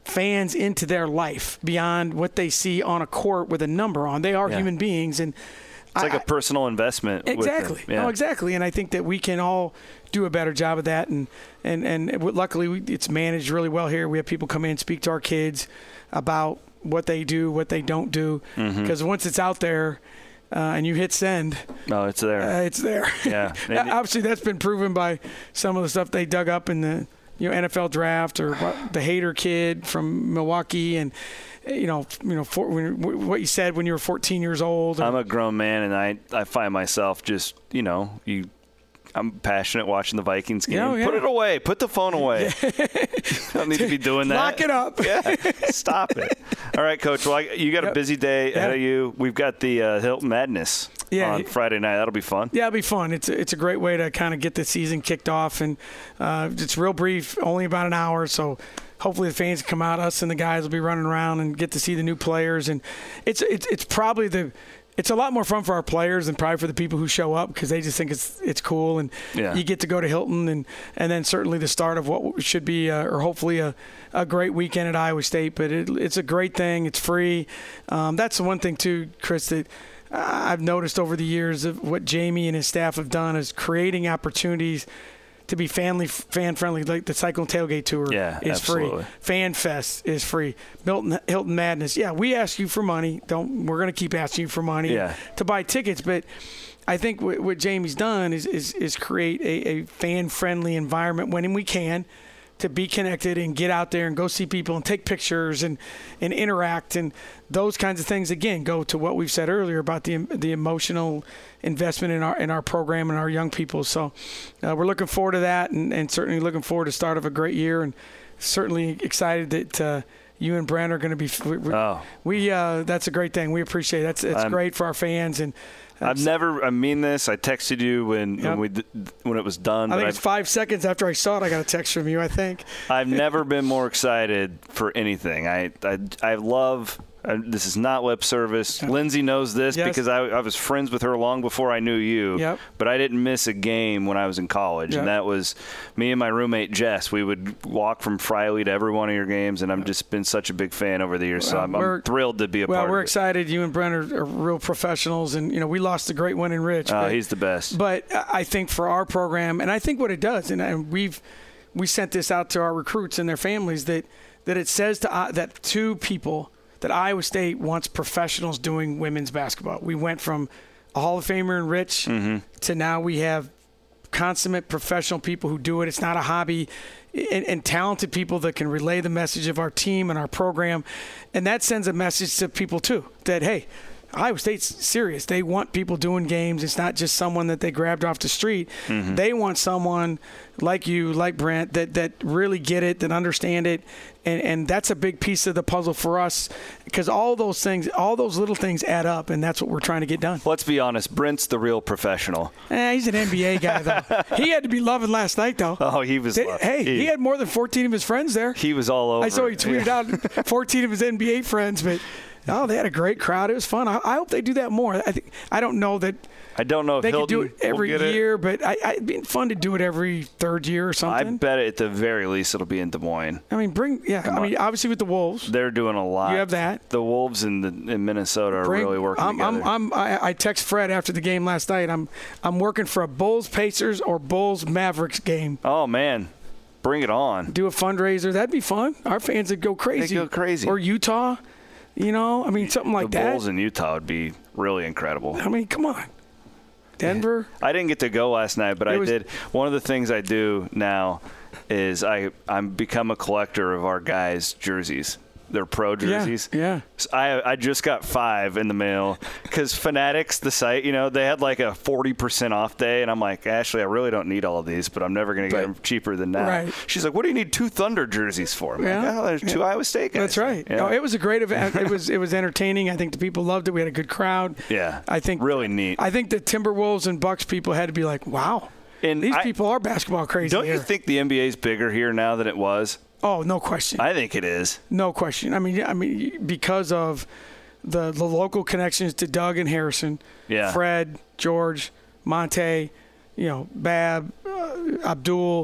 fans into their life beyond what they see on a court with a number on. They are yeah. human beings, and it's like I, a personal investment. Exactly. With them. Yeah. No, exactly. And I think that we can all do a better job of that. And and and luckily, we, it's managed really well here. We have people come in and speak to our kids about what they do, what they don't do, because mm-hmm. once it's out there. Uh, and you hit send. No, it's there. Uh, it's there. Yeah. Obviously, that's been proven by some of the stuff they dug up in the you know N F L draft, or what, the Hader kid from Milwaukee, and you know, you know, for, when, what you said when you were fourteen years old. Or, I'm a grown man, and I I find myself just you know you. I'm passionate watching the Vikings game. Yeah, yeah. Put it away. Put the phone away. Yeah. Don't need to be doing that. Lock it up. Yeah. Stop it. All right, Coach. Well, I, you got yep. a busy day ahead yeah. of you. We've got the uh, Hilton Madness yeah. on Friday night. That'll be fun. Yeah, it'll be fun. It's a, it's a great way to kind of get the season kicked off, and uh, it's real brief, only about an hour, so hopefully the fans come out. Us and the guys will be running around and get to see the new players, and it's it's it's probably the – it's a lot more fun for our players than probably for the people who show up, because they just think it's it's cool, and yeah. you get to go to Hilton, and, and then certainly the start of what should be uh, or hopefully a, a great weekend at Iowa State. But it, it's a great thing. It's free. Um, that's the one thing too, Chris, that I've noticed over the years of what Jamie and his staff have done is creating opportunities to be family fan friendly. Like the Cyclone Tailgate Tour yeah, is absolutely. free. Fan Fest is free. Milton Hilton Madness. Yeah, we ask you for money. Don't we're going to keep asking you for money yeah. to buy tickets. But I think what, what Jamie's done is is, is create a, a fan friendly environment when we can, to be connected and get out there and go see people and take pictures and, and interact, and those kinds of things, again, go to what we've said earlier about the the emotional investment in our in our program and our young people. So uh, we're looking forward to that, and, and certainly looking forward to the start of a great year, and certainly excited that uh, you and Brent are going to be we, oh. we uh, that's a great thing. We appreciate it. That's it's great for our fans. And I've never. I mean this. I texted you when yep. when we when it was done. I think but it's I've, five seconds after I saw it. I got a text from you. I think I've never been more excited for anything. I I, I love. Uh, this is not lip service. Yep. Lindsay knows this yes. because I, I was friends with her long before I knew you. Yep. But I didn't miss a game when I was in college, yep. and that was me and my roommate Jess. We would walk from Friley to every one of your games, and I've just been such a big fan over the years. So I'm, I'm thrilled to be a well, part of it. Well, we're excited. You and Brent are, are real professionals, and you know we lost a great one in Rich. Oh, but, he's the best. But I think for our program, and I think what it does, and, and we've we sent this out to our recruits and their families, that that it says to uh, that two people. that Iowa State wants professionals doing women's basketball. We went from a Hall of Famer in Rich mm-hmm. to now we have consummate professional people who do it. It's not a hobby, and, and talented people that can relay the message of our team and our program. And that sends a message to people, too, that, hey, Iowa State's serious. They want people doing games. It's not just someone that they grabbed off the street. Mm-hmm. They want someone like you, like Brent, that, that really get it, that understand it. And, and that's a big piece of the puzzle for us, because all those things, all those little things add up, and that's what we're trying to get done. Let's be honest. Brent's the real professional. Eh, he's an N B A guy, though. He had to be loving last night, though. Oh, he was. They, hey, he, he had more than fourteen of his friends there. He was all over. I saw he tweeted yeah. out fourteen of his N B A friends, but oh, they had a great crowd. It was fun. I, I hope they do that more. I think I don't know that. I don't know if they Hilton could do it every year, it. but I, I, it'd be fun to do it every third year or something. I bet at the very least it'll be in Des Moines. I mean, bring yeah. Come I mean, on. obviously with the Wolves, they're doing a lot. You have that. The Wolves in the in Minnesota are bring, really working I'm, together. I'm, I'm, I, I text Fred after the game last night. I'm I'm working for a Bulls Pacers or Bulls Mavericks game. Oh man, bring it on! Do a fundraiser. That'd be fun. Our fans would go crazy. They go crazy. Or Utah. You know, I mean, something like the that. The Bulls in Utah would be really incredible. I mean, come on. Denver. I didn't get to go last night, but it I was, did. One of the things I do now is I I'm become a collector of our guys' jerseys. Their pro jerseys. Yeah. yeah. So I I just got five in the mail because Fanatics, the site, you know, they had like a forty percent off day, and I'm like, Ashley, I really don't need all of these, but I'm never going to get them cheaper than that. Right. She's like, what do you need two Thunder jerseys for? I'm yeah. like, oh, there's two yeah. Iowa State guys. That's right. Yeah. No, it was a great event. It was it was entertaining. I think the people loved it. We had a good crowd. Yeah. I think really neat. I think the Timberwolves and Bucks people had to be like, wow, and these I, people are basketball crazy. Don't here. you think the N B A is bigger here now than it was? Oh, no question. I think it is. No question. I mean, I mean, because of the the local connections to Doug and Harrison, yeah. Fred, George, Monte, you know, Bab, uh, Abdul,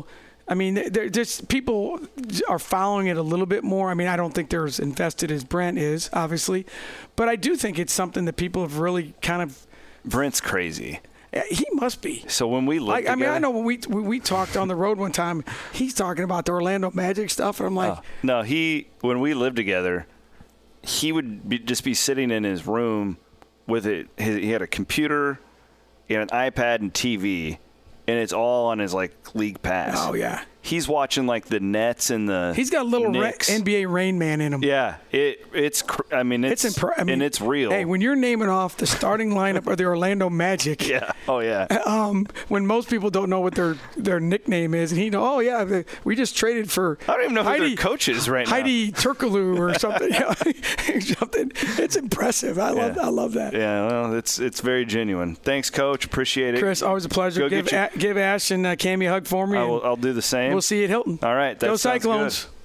I mean, they're just people are following it a little bit more. I mean, I don't think they're as invested as Brent is, obviously, but I do think it's something that people have really kind of. Brent's crazy. He must be. So when we lived I, I together, mean, I know when we when we talked on the road one time, he's talking about the Orlando Magic stuff, and I'm like, uh, no, he when we lived together, he would be, just be sitting in his room with it. His, he had a computer, he had an iPad and T V, and it's all on his like league pass. oh yeah. He's watching like the Nets and the. He's got a little Ra- Knicks. N B A Rain Man in him. Yeah, it it's. Cr- I mean, it's, It's impre- I mean, and it's real. Hey, when you're naming off the starting lineup of the Orlando Magic, yeah. Oh yeah. um, when most people don't know what their their nickname is, and he know, oh yeah, the, we just traded for. I don't even know who Heidi, their coach is right now. Heidi Turkoglu or something. something. It's impressive. I love. Yeah. I love that. Yeah, well, it's it's very genuine. Thanks, Coach. Appreciate it. Chris, always a pleasure. Go Give get you- a, give Ash and uh, Cammy a hug for me. I and will, I'll do the same. We'll see you at Hilton. All right. That Go sounds Cyclones. good.